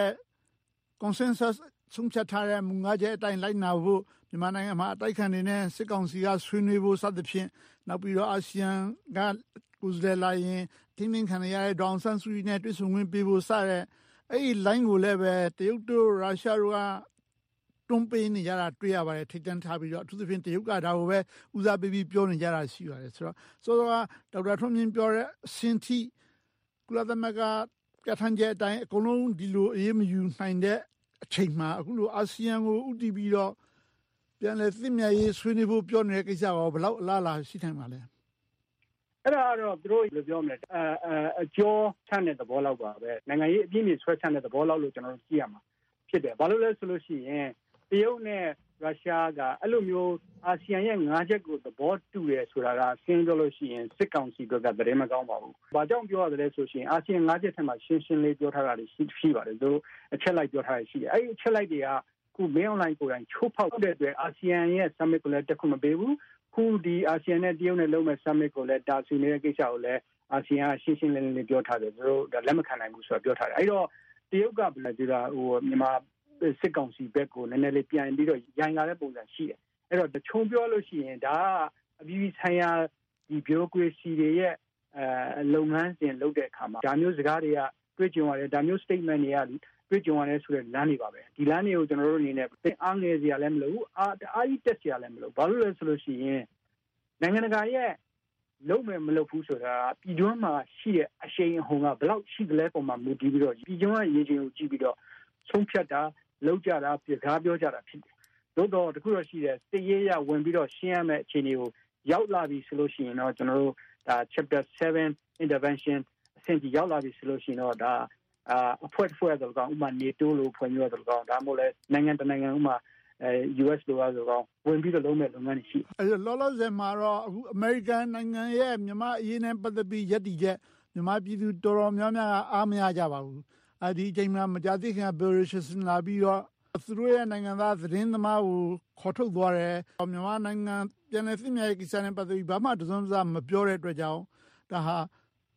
consensus ဆုံးဖြတ်ထားတဲ့မူငါးချက်အတိုင်းလိုက်နာဖို့မြန်မာနိုင်ငံမှာအတိုက်ခံနေတဲ့စစ်ကောင်စီကဆွေးနွေးဖို့စသဖြင့်နောက်ပြီးတော့အာဆီယံကကိုယ်စားလှယ်လာရင်တင်းတင်းခံရတဲ့ဒေါအောင်ဆန်းစုကြည်နဲ့တွေ့ဆုံခွင့်ပေးဖို့စတဲ့အဲ့ဒီ line ကိုလည်းပဲတရုတ်တို့ရုရှားတို့ကတွန်းပေးနေကြတာတွေ့ရပါတယ်ထိတ်တန့်ထားပြီးတော့အထူးသဖြင့်တရုတ်ကဒါကိုပဲဦးစားပေးပြီးပြောနေကြတာရှိပါတယ်ဆိုတော့ဆိုတော့ဒေါက်တာထွန်းမြင့်ပြောတဲ့အစင်ထိကုလသမဂ္ဂကထန်ကျတဲ့အတိုင်းအကုန်လုံးဒီလိုအေးမယူနိုင်တဲ့အချိန်မှာအခုလိုအာဆီယံကိုဥတီပြီးတော့ပြန်လဲသင့်မြတ်ရေးဆွေးနွေးဖို့ပြောနေတဲ့ကိစ္စကဘယ်လောက်အလားအလာရှိနိုင်မှာလဲအဲ့ဒါတော့သူတို့လိုပြောမလဲအအကျော်ဆန့်တဲ့သဘောလောက်ပါပဲနိုင်ငံရေးအပြည့်အစုံဆွဲဆန့်တဲ့သဘောလောက်လို့ကျွန်တော်တို့ကြည့်ရမှာဖြစ်တယ်ဘာလို့လဲဆိုလို့ရှိရင်တရုတ်နဲ့ရုရှားကအဲ့လိုမျိုးအာဆီယံရဲ့ငါးချက်ကိုသဘောတူတယ်ဆိုတာကရှင်းပြောလို့ရှိရင်စစ်ကောင်စီကသတင်းမကောင်းပါဘူး။ဘာကြောင့်ပြောရသလဲဆိုရှင်အာဆီယံငါးချက်ထဲမှာရှင်းရှင်းလေးပြောထားတာရှိရှိပါတယ်သူတို့အချက်လိုက်ပြောထားရရှိတယ်။အဲ့ဒီအချက်လိုက်တွေကခုမင်းအွန်လိုင်းကိုယ်တိုင်ချိုးဖောက်တဲ့အတွက်အာဆီယံရဲ့ summit ကိုလည်းတက်ခွင့်မပေးဘူး။ခုဒီအာဆီယံနဲ့တရုတ်နဲ့လုပ်မဲ့ summit ကိုလည်းတာဆူနေတဲ့ကိစ္စကိုလည်းအာဆီယံကရှင်းရှင်းလင်းလင်းပြောထားတယ်သူတို့လက်မခံနိုင်ဘူးဆိုတာပြောထားတယ်။အဲ့တော့တရုတ်ကဘယ်လိုဒီလားဟိုမြန်မာစစ်ကောင်စီဘက်ကိုနည်းနည်းလေးပြန်ပြီးတော့ရိုင်းလာတဲ့ပုံစံရှိတယ်အဲ့တော့ခြုံပြောလို့ရှိရင်ဒါကအပြည်ပြည်ဆိုင်ရာဒီ bureaucracy တွေရဲ့အဲလုပ်ငန်းစဉ်လုပ်တဲ့အခါမှာဒါမျိုးစကားတွေကတွေ့ကြုံရတယ်ဒါမျိုး statement တွေကတွေ့ကြုံရတယ်ဆိုတဲ့လမ်းတွေပါပဲဒီလမ်းတွေကိုကျွန်တော်တို့အနေနဲ့အားငယ်စရာလည်းမလိုဘူးအားအားကြီးတက်စရာလည်းမလိုဘာလို့လဲဆိုလို့ရှိရင်နိုင်ငံတကာရဲ့လုံးမယ်မလုပ်ဘူးဆိုတာပြည်တွင်းမှာရှိတဲ့အရှိန်အဟုန်ကဘယ်လောက်ရှိသလဲပုံမှာမူတည်ပြီးတော့ပြည်တွင်းရဲ့ရေချိန်ကိုကြည့်ပြီးတော့ဆုံးဖြတ်တာလောက်ကြတာပြကားပြောကြတာဖြစ်တယ်။သို့တော့တခုတော့ရှိတယ်စစ်ရေးရဝင်ပြီးတော့ရှင်းရမယ့်အခြေအနေကိုရောက်လာပြီဆိုလို့ရှိရင်တော့ကျွန်တော်တို့ဒါ chapter seven intervention အဆင့်ကြီးရောက်လာပြီဆိုလို့ရှိရင်တော့ဒါအာအဖွဲ့ဖွဲ့တော့ကောင်ဥမာ NATO လို့ဖွဲ့မျိုးတော့ကောင်ဒါမှမဟုတ်လဲနိုင်ငံတနိုင်ငံဥမာအဲ U S လိုဆိုတော့ဝင်ပြီးတော့လုံးမဲ့လုပ်ငန်းတွေရှိ။အဲလောလောဆယ်မှာတော့အခု American နိုင်ငံရဲ့မြန်မာအရေးနဲ့ပတ်သက်ပြီးယက်တီချက်မြန်မာပြည်သူတော်တော်များများအားမရကြပါဘူး။အဲဒီအချိန်မှာမကြာသေးခင်က Bill Richardson လာပြီးတော့သူတို့ရဲ့နိုင်ငံသားသတင်းသမားကိုခေါ်ထုတ်သွားတယ်။မြန်မာနိုင်ငံပြန်လည်သင့်မြတ်ရေးကိစ္စနဲ့ပတ်သက်ပြီးဘာမှတစုံတစမပြောတဲ့အတွက်ကြောင့်ဒါဟာ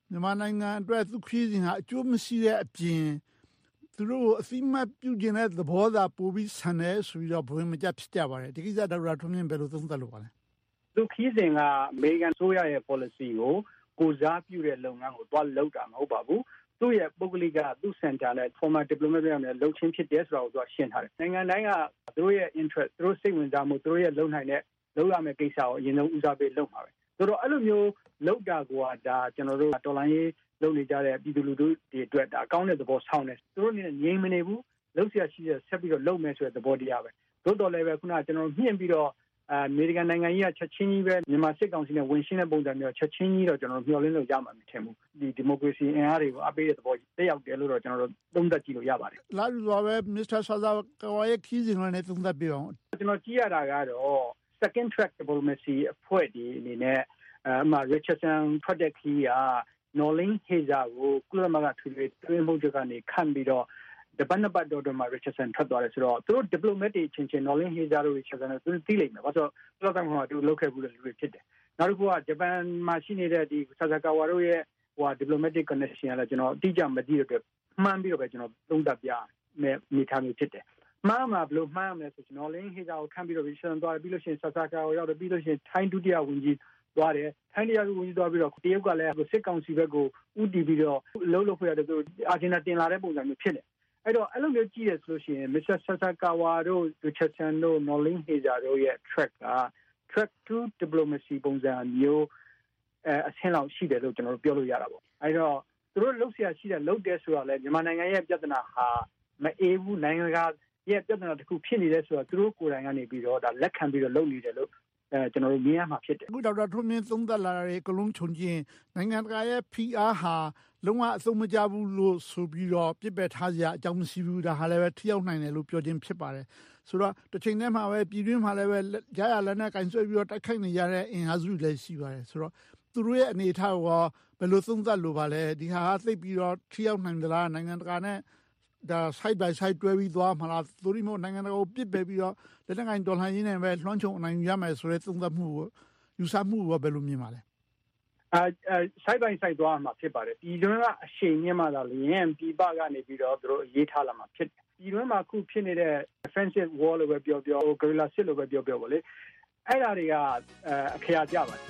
မြန်မာနိုင်ငံအတွက်သူခရီးစဉ်ဟာအကျိုးမရှိတဲ့အပြင်သူတို့အသိမှတ်ပြုခြင်းတဲ့သဘောသာပိုပြီးဆန်တယ်ဆိုပြီးတော့ဘဝင်မကျဖြစ်ကြပါတယ်ဒီကိစ္စဒေါက်တာထွန်းမြင့်ဘယ်လိုသုံးသပ်လို့ပါလဲသူခရီးစဉ်ကအမေရိကန်ဆိုရရဲ့ policy ကိုကိုစားပြုတဲ့လုပ်ငန်းကိုတွားလောက်တာမဟုတ်ပါဘူးသူ့ရဲ့ပုဂ္ဂလိကသူ့ center နဲ့ former diplomat တွေနဲ့လှုပ်ချင်းဖြစ်တယ်ဆိုတော့သူကရှင်းထားတယ်နိုင်ငံတိုင်းကသူတို့ရဲ့ interest သူတို့စိတ်ဝင်စားမှုသူတို့ရဲ့လုံနိုင်တဲ့လုံရမယ့်ကိစ္စကိုအရင်ဆုံးဦးစားပေးလုပ်မှာပဲဆိုတော့အဲ့လိုမျိုးလောက်တာကဒါကျွန်တော်တို့တော်လိုင်းရေးလုပ်နေကြတဲ့ပြည်သူလူထုတွေအတွက်ဒါအကောင်းတဲ့သဘောဆောင်တယ်သူတို့အနေနဲ့ငြိမ်မနေဘူးလုပ်เสียရှိတဲ့ဆက်ပြီးတော့လုပ်မယ်ဆိုတဲ့သဘောတရားပဲသို့တော်လည်းပဲခုနကကျွန်တော်မြင့်ပြီးတော့အမေရိကန်နိုင်ငံကြီးကချက်ချင်းကြီးပဲမြန်မာစစ်ကောင်စီနဲ့ဝင်ရှင်းတဲ့ပုံစံမျိုးချက်ချင်းကြီးတော့ကျွန်တော်တို့မျှော်လင့်လို့ရမှာမထင်ဘူးဒီဒီမိုကရေစီအင်အားတွေကိုအပေးတဲ့သဘောတက်ရောက်တယ်လို့တော့ကျွန်တော်တို့သုံးသပ်ကြည့်လို့ရပါတယ်လာလူစွာပဲမစ္စတာဆာဇာကာဝါရဲ့ခီးစဉ်နဲ့သုံးသပ်ပြအောင်ကျွန်တော်ကြည့်ရတာကတော့ second track diplomacy အဖွဲ့ဒီအနေနဲ့အမှ Richardson project ကြီးက Noeleen Heyzer ကိုကုလသမဂ္ဂထွေထွေတွင်းမှုချုပ်ကနေခံပြီးတော့တပတ်နှစ်ပတ်တော့မှာ Richardson ထွက်သွားတယ်ဆိုတော့သူတို့ diplomat တွေချင်းချင်း Noeleen Heyzer တို့ Richardson တို့သူသိလိမ့်မယ်ဘာလို့ဆိုတော့ကုလသမဂ္ဂကသူလုပ်ခဲ့ဘူးလို့လူတွေဖြစ်တယ်နောက်တစ်ခုကဂျပန်မှာရှိနေတဲ့ဒီဆာဆာကာဝါတို့ရဲ့ဟို diplomatic connection ကလည်းကျွန်တော်အတိအကျမသိတဲ့အတွက်မှန်းပြီးတော့ပဲကျွန်တော်သုံးသပ်ပြမယ်မိသားမျိုးဖြစ်တယ်မှားမှာဘလို့မှားမယ်ဆိုကျွန်တော် Noeleen Heyzer ကိုခံပြီးတော့ Richardson သွားပြီးလို့ရှိရင်ဆာဆာကာဝါရောက်တယ်ပြီးလို့ရှိရင်ထိုင်းဒုတိယဝန်ကြီးသွားတယ်ထိုင်းတရားဝင်သွားပြီးတော့တရုတ်ကလည်းစစ်ကောင်စီဘက်ကိုဥတီပြီးတော့လှုပ်လှုပ်ဖွဲ့ရတယ်သူအာဂျင်နာတင်လာတဲ့ပုံစံမျိုးဖြစ်နေအဲ့တော့အဲ့လိုမျိုးကြည့်ရဆိုလို့ရှိရင် Mister Sasakawa တို့ Richardson တို့ Noeleen Heyzer တို့ရဲ့ track က track to diplomacy ပုံစံမျိုးအဲအဆင့်လောက်ရှိတယ်လို့ကျွန်တော်တို့ပြောလို့ရတာပေါ့အဲ့တော့သူတို့လှုပ်ရှားရှိတဲ့လှုပ်တယ်ဆိုတော့လေမြန်မာနိုင်ငံရဲ့ပြဿနာဟာမအေးဘူးနိုင်ငံကရဲ့ပြဿနာတစ်ခုဖြစ်နေတယ်ဆိုတော့သူတို့ကိုယ်တိုင်ကနေပြီးတော့ဒါလက်ခံပြီးတော့လုပ်နေတယ်လို့အဲကျွန်တော်တို့မြင်ရမှာဖြစ်တယ်အခုဒေါက်တာထွန်းမြင့်သုံးသပ်လာတဲ့ကလုံးချုံချင်းနိုင်ငံတကာရဲ့ P R ဟာလုံးဝအသုံးမကျဘူးလို့ဆိုပြီးတော့ပြစ်ပယ်ထားစရာအကြောင်းမရှိဘူးဒါဟာလည်းပဲထိရောက်နိုင်တယ်လို့ပြောခြင်းဖြစ်ပါတယ်ဆိုတော့တစ်ချိန်တည်းမှာပဲပြည်တွင်းမှာလည်းပဲရရလက်နဲ့ကင်ဆွဲပြီးတော့တိုက်ခိုက်နေကြတဲ့အင်အားစုတွေလည်းရှိပါတယ်ဆိုတော့သူတို့ရဲ့အနေအထားကိုဘယ်လိုသုံးသပ်လို့ပါလဲဒီဟာသိပြီးတော့ထိရောက်နိုင်သလားနိုင်ငံတကာနဲ့ဒါ side by side တွဲပြီးသွားမှာလားသို့ဒီမို့နိုင်ငံတကာကိုပြစ်ပယ်ပြီးတော့လက်နက်ကိုင်တော်လှန်ရေးနဲ့ပဲလွှမ်းခြုံနိုင်ရမယ်ဆိုတဲ့သုံးသပ်မှုကိုယူဆမှုကိုဘယ်လိုမြင်ပါလဲအဲ side by side သွားမှာဖြစ်ပါတယ်ပြည်တွင်းကအရှိန်မြင့်မှသာလျှင်ပြည်ပကနေပြီးတော့သူတို့ရေးထားလာမှာဖြစ်တယ်ပြည်တွင်းမှာခုဖြစ်နေတဲ့ defensive war လို့ပဲပြောပြော guerrilla စစ်လို့ပဲပြောပြောပေါ့လေအဲ့ဒါတွေကအခရာကြပါတယ်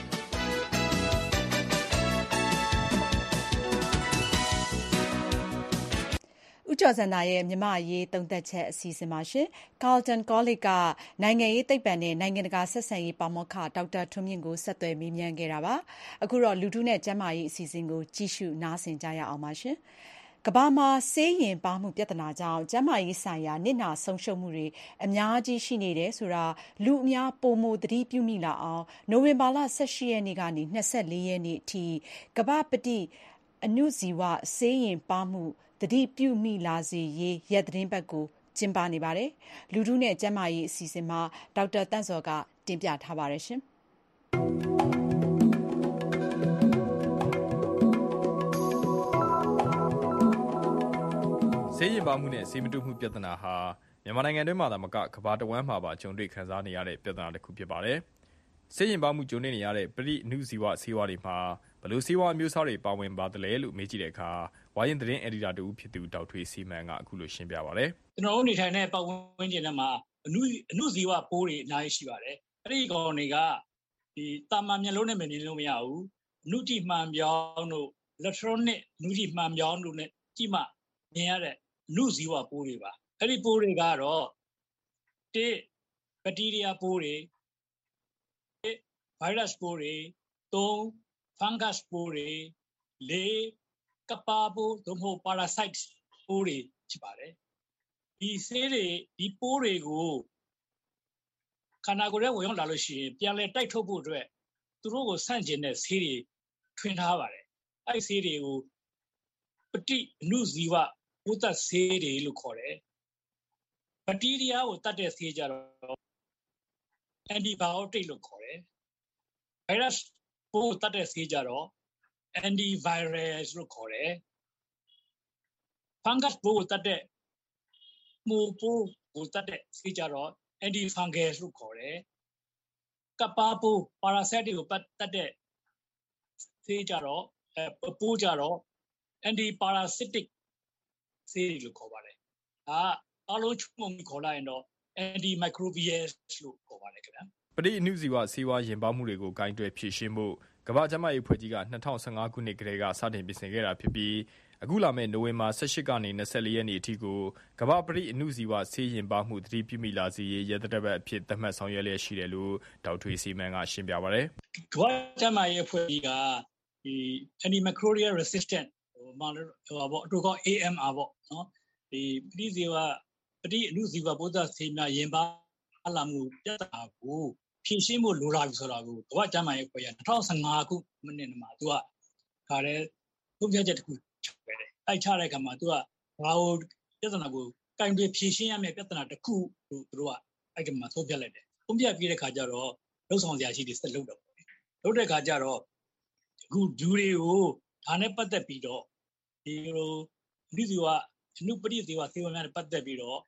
ဦးကျော်စံသာရဲ့မြမရေးသုံးသက်ချက်အစီအစဉ်ပါရှင်။ Carleton College ကနိုင်ငံရေးသိပ္ပံနဲ့နိုင်ငံတကာဆက်ဆံရေးပါမောက္ခဒေါက်တာထွန်းမြင့်ကိုဆက်သွယ်မေးမြန်းခဲ့တာပါ။အခုတော့လူထုနဲ့ကျန်းမာရေးအစီအစဉ်ကိုကြည့်ရှုနားဆင်ကြရအောင်ပါရှင်။ကမ္ဘာမှာဆေးရင်ပါမှုပြဿနာကြောင့်ကျန်းမာရေးဆိုင်ရာနစ်နာဆုံးရှုံးမှုတွေအများကြီးရှိနေတယ်ဆိုတာလူအများပိုမိုသတိပြုမိလာအောင်နိုဝင်ဘာလ၁၈ရက်နေ့ကနေ၂၄ရက်နေ့အထိကမ္ဘာပတိအနုဇီဝဆေးရင်ပါမှုသတိပြုမိလာစေရေးရက်သတင်းပတ်ကိုကျင်းပနေပါတယ်။လူထုနဲ့ကျန်းမာရေးအစီအစဉ်မှာဒေါက်တာတန့်စောကတင်ပြထားပါတယ်ရှင်။ဆေးရင်ပါမှုနဲ့ဆေးမတူမှုပြဿနာဟာမြန်မာနိုင်ငံတွင်းမှာသာမကကမ္ဘာတစ်ဝန်းမှာပါကြုံတွေ့ခံစားနေရတဲ့ပြဿနာတစ်ခုဖြစ်ပါတယ်။ဆေးရင်ပါမှုကြုံနေရတဲ့ပရိအနုဇီဝဆေးဝါးတွေမှာဘလို့ဆေးဝါးအမျိုးအစားတွေပါဝင်ပါတယ်လို့မေးကြည့်တဲ့အခါဝါရင်သတင်းအယ်ဒီတာတူဖြစ်သူဒေါက်ထွေးစီမန်ကအခုလိုရှင်းပြပါတယ်။ကျွန်တော်တို့နေထိုင်တဲ့ပတ်ဝန်းကျင်ထဲမှာအနုအနုဇီဝပိုးတွေအများကြီးရှိပါတယ်။အဲ့ဒီကောင်တွေကဒီတာမန်မျက်လုံးနဲ့မမြင်လို့မရဘူး။အနုကြည့်မှန်ပြောင်းတို့ electronic အနုကြည့်မှန်ပြောင်းတို့နဲ့ကြည့်မှမြင်ရတဲ့အနုဇီဝပိုးတွေပါ။အဲ့ဒီပိုးတွေကတော့တစ်ဘက်တီးရီးယားပိုးတွေတစ်ဗိုင်းရပ်စ်ပိုးတွေသုံးfungus ပိုးတွေလေးကပ်ပါပိုးသို့မဟုတ် parasites ပိုးတွေဖြစ်ပါတယ်ဒီဆေးတွေဒီပိုးတွေကိုခန္ဓာကိုယ်ထဲဝင်ရောက်လာလို့ရှိရင်ပြန်လဲတိုက်ထုတ်ဖို့အတွက်သူတို့ကိုဆန့်ကျင်တဲ့ဆေးတွေထွင်ထားပါတယ်အဲ့ဒီဆေးတွေကိုပฏิအနုဇီဝပိုးသက်ဆေးတွေလို့ခေါ်တယ်ဘက်တီးရီးယားကိုတတ်တဲ့ဆေးကြတော့ antibiotic လို့ခေါ်တယ် virus ပိုးတတ်တဲ့ဆေးကြတော့ antivirus လို့ခေါ်တယ် fungus ပိုးကိုတတ်တဲ့မိုးပိုးကိုတတ်တဲ့ဆေးကြတော့ antifungal လို့ခေါ်တယ်ကပ်ပါပိုး parasite တွေကိုတတ်တဲ့ဆေးကြတော့အဲပိုးကြတော့ anti-parasitic ဆေးလို့ခေါ်ပါတယ်ဒါအားလုံးချုံငုံခေါ်လိုက်ရင်တော့ antimicrobial လို့ခေါ်ပါတယ်ခင်ဗျာပရိအနုဇီဝဆေးဝါးရင်ပေါမှုတွေကိုဂိုင်းတွယ်ဖြည့်ရှင်းမှုကမ္ဘာ့ကျန်းမာရေးအဖွဲ့ကြီးက၂၀၁၅ခုနှစ်ကတည်းကစတင်ပြင်ဆင်ခဲ့တာဖြစ်ပြီးအခုလာမယ့်နိုဝင်ဘာ၁၈ကနေ၂၄ရက်နေ့အထိကိုကမ္ဘာ့ပရိအနုဇီဝဆေးရင်ပေါမှုသတိပြုမိလာစေရေးရသက်တစ်ပတ်အဖြစ်သတ်မှတ်ဆောင်ရွက်လျက်ရှိတယ်လို့ဒေါက်ထွေစီမန်ကရှင်းပြပါတယ်ကမ္ဘာ့ကျန်းမာရေးအဖွဲ့ကြီးကဒီ antimicrobial resistant ဟိုမှာဟိုပါပေါ့အတူကော A M R ပေါ့နော်ဒီပရိဇီဝပရိအနုဇီဝပိုးသတ်ဆေးများရင်ပါလာမှုပြဿနာကိုဖြေရှင်းဖို့လိုလာပြီဆိုတာကိုကမ္ဘာ့ကျန်းမာရေးအဖွဲ့က၂၀၁၅ခုမိနစ်မှာသူကခါတဲ့ထုတ်ပြချက်တစ်ခုချုပ်ခဲ့တယ်။အဲ့ချတဲ့အခါမှာသူကဘာလို့ပြဿနာကိုကင်တွယ်ဖြေရှင်းရမယ့်ပြဿနာတစ်ခုလို့သူတို့ကအဲ့ဒီမှာထုတ်ပြလိုက်တယ်။ထုတ်ပြပြီးတဲ့အခါကျတော့လှုပ်ဆောင်စရာရှိတယ်ဆက်လုပ်တော့ပေါ့။လုပ်တဲ့အခါကျတော့အခုဂျူတွေကိုဒါနဲ့ပတ်သက်ပြီးတော့ဒီလိုဒီစီကအနုပရိသေဝသေဝများနဲ့ပတ်သက်ပြီးတော့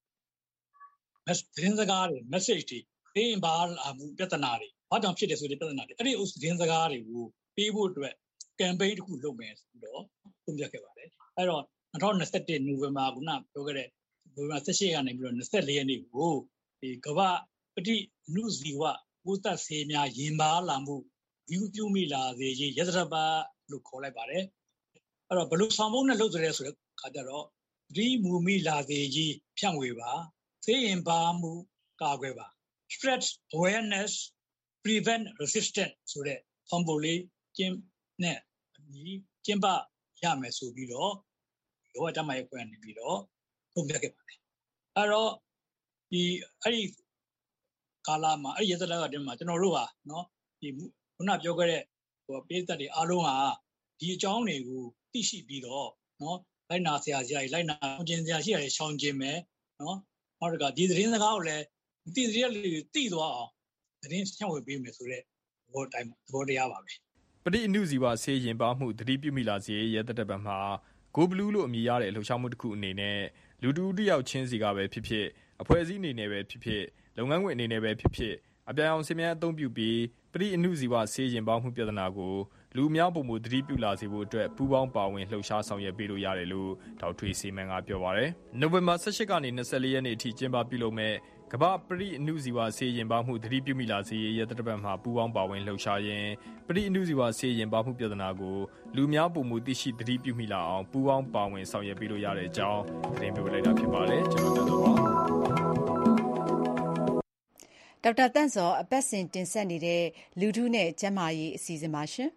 သတင်းစကားတွေ message တွေပေးရင်ဘာလာမှုပြဿနာတွေဘာကြောင့်ဖြစ်တယ်ဆိုတဲ့ပြဿနာတွေအဲ့ဒီသတင်းစကားတွေကိုပေးဖို့အတွက် campaign တစ်ခုလုပ်မယ်ဆိုတော့သုံးပြခဲ့ပါတယ်အဲ့တော့၂၀၂၁နိုဝင်ဘာခုနပြောခဲ့တဲ့နိုဝင်ဘာ၁၈ကနေပြီးတော့၂၄ရက်နေ့ကိုဒီကမ္ဘာပဋိနုဇီဝပိုးသတ်ဆေးများရင်ပါလာမှုဒီပြုမိလာစေရေးရသတ္တပါလို့ခေါ်လိုက်ပါတယ်အဲ့တော့ဘလို့ဆောင်ဖို့နဲ့လုပ်ကြရဲဆိုတဲ့ခါကျတော့ဒီမူမိလာစေရေးဖြန့်ဝေပါဆေးရင်ပါမှုကာကွယ်ပါ Spread awareness prevent resistance ဆိုတဲ့ဖန်ပိုလေးကျင်းနဲ့ဒီကျင်းပရမယ်ဆိုပြီးတော့လောကတမရဲ့ဖွဲ့နေပြီးတော့ပုံပြခဲ့ပါတယ်အဲ့တော့ဒီအဲ့ဒီကာလာမှာအဲ့ဒီရသက်ကတည်းကကျွန်တော်တို့ဟာเนาะဒီခုနပြောခဲ့တဲ့ဟိုပေးသက်တွေအားလုံးဟာဒီအကြောင်းတွေကိုသိရှိပြီးတော့เนาะလိုက်နာဆရာဆရာကြီးလိုက်နာကျင်ဆရာရှိရတယ်ရှောင်းခြင်းပဲเนาะနောက်တစ်ခါဒီသတင်းစကားကိုလည်းသိတဲ့လူတွေသိသွားအောင်သတင်းရှင်းဝေပေးမယ်ဆိုတဲ့ဘောတိုင်းသဘောတရားပါပဲပရိအနုဇီဝဆေးရင်ပါမှုသတိပြုမိလာစေရဲတဲ့တပတ်မှာ Go Blue လို့အမည်ရတဲ့အလှူရှားမှုတစ်ခုအနေနဲ့လူတူတယောက်ချင်းစီကပဲဖြစ်ဖြစ်အဖွဲ့အစည်းအနေနဲ့ပဲဖြစ်ဖြစ်လုပ်ငန်းခွင်အနေနဲ့ပဲဖြစ်ဖြစ်အပြာရောင်စင်မြန်းအသုံးပြုပြီးပရိအနုဇီဝဆေးရင်ပါမှုပြဿနာကိုလူအများပုံမှုသတိပြုလာစေဖို့အတွက်ပူးပေါင်းပါဝင်လှုပ်ရှားဆောင်ရွက်ပေးလို့ရတယ်လို့ဒေါက်ထွေစီမန်ကပြောပါတယ်။နိုဝင်ဘာ၁၈ကနေ၂၄ရက်နေ့အထိကျင်းပပြုလုပ်မဲ့ကမ္ဘာပရိအနုဇီဝဆေးရင်ပါမှုသတိပြုမိလာစေရတဲ့တပတ်မှာပူးပေါင်းပါဝင်လှုပ်ရှားရင်းပရိအနုဇီဝဆေးရင်ပါမှုပြဿနာကိုလူများပုံမှုသိရှိသတိပြုမိလာအောင်ပူးပေါင်းပါဝင်ဆောင်ရွက်ပေးလို့ရတဲ့အကြောင်းသတင်းပေးလိုက်တာဖြစ်ပါတယ်ကျွန်တော်တို့ပါဒေါက်တာတန့်စောအပတ်စဉ်တင်ဆက်နေတဲ့လူထုနဲ့ကျန်းမာရေးအစီအစဉ်ပါရှင်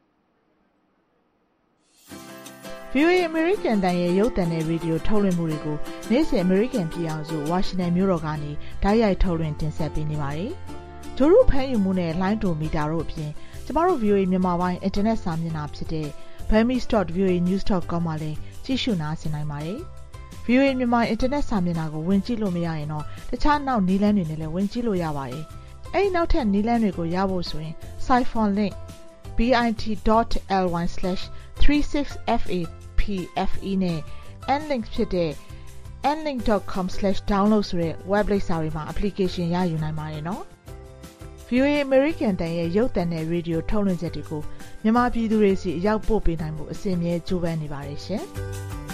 ဗွီအိုအေ American တန်ရဲ့ရုပ်သံနဲ့ရေဒီယိုထုတ်လွှင့်မှုတွေကိုနေ့စဉ် American ပြည်အောင်စုဝါရှင်တန်မြို့တော်ကနေဓာတ်ရိုက်ထုတ်လွှင့်တင်ဆက်ပေးနေပါတယ်။ဂျိုရုဖမ်းယူမှုနဲ့လိုင်းဒိုမီတာတို့အပြင်ကျမတို့ ဗွီအိုအေ မြန်မာပိုင်းအင်တာနက်စာမျက်နှာဖြစ်တဲ့ burmese dot v o a news dot com မှာလည်းကြည့်ရှုနားဆင်နိုင်ပါတယ်။ ဗွီအိုအေ မြန်မာအင်တာနက်စာမျက်နှာကိုဝင်ကြည့်လို့မရရင်တော့တခြားနောက်နည်းလမ်းတွေနဲ့လည်းဝင်ကြည့်လို့ရပါတယ်။အဲဒီနောက်ထပ်နည်းလမ်းတွေကိုရဖို့ဆိုရင် Siphon link bit dot ly slash three six f a p f e နဲ့ nlink ဖြစ်တဲ့ nlink dot com slash download ဆိုတဲ့ web လိပ်စာတွေမှာ application ရယူနိုင်ပါတယ်နော်။ ဗွီအိုအေ American တန်ရဲ့ရုပ်သံနဲ့ရေဒီယိုထုတ်လွှင့်ချက်တွေကိုမြန်မာပြည်သူတွေစီအရောက်ပို့ပေးနိုင်မှုအစီအမြဲကြိုးပမ်းနေပါတယ်ရှင်။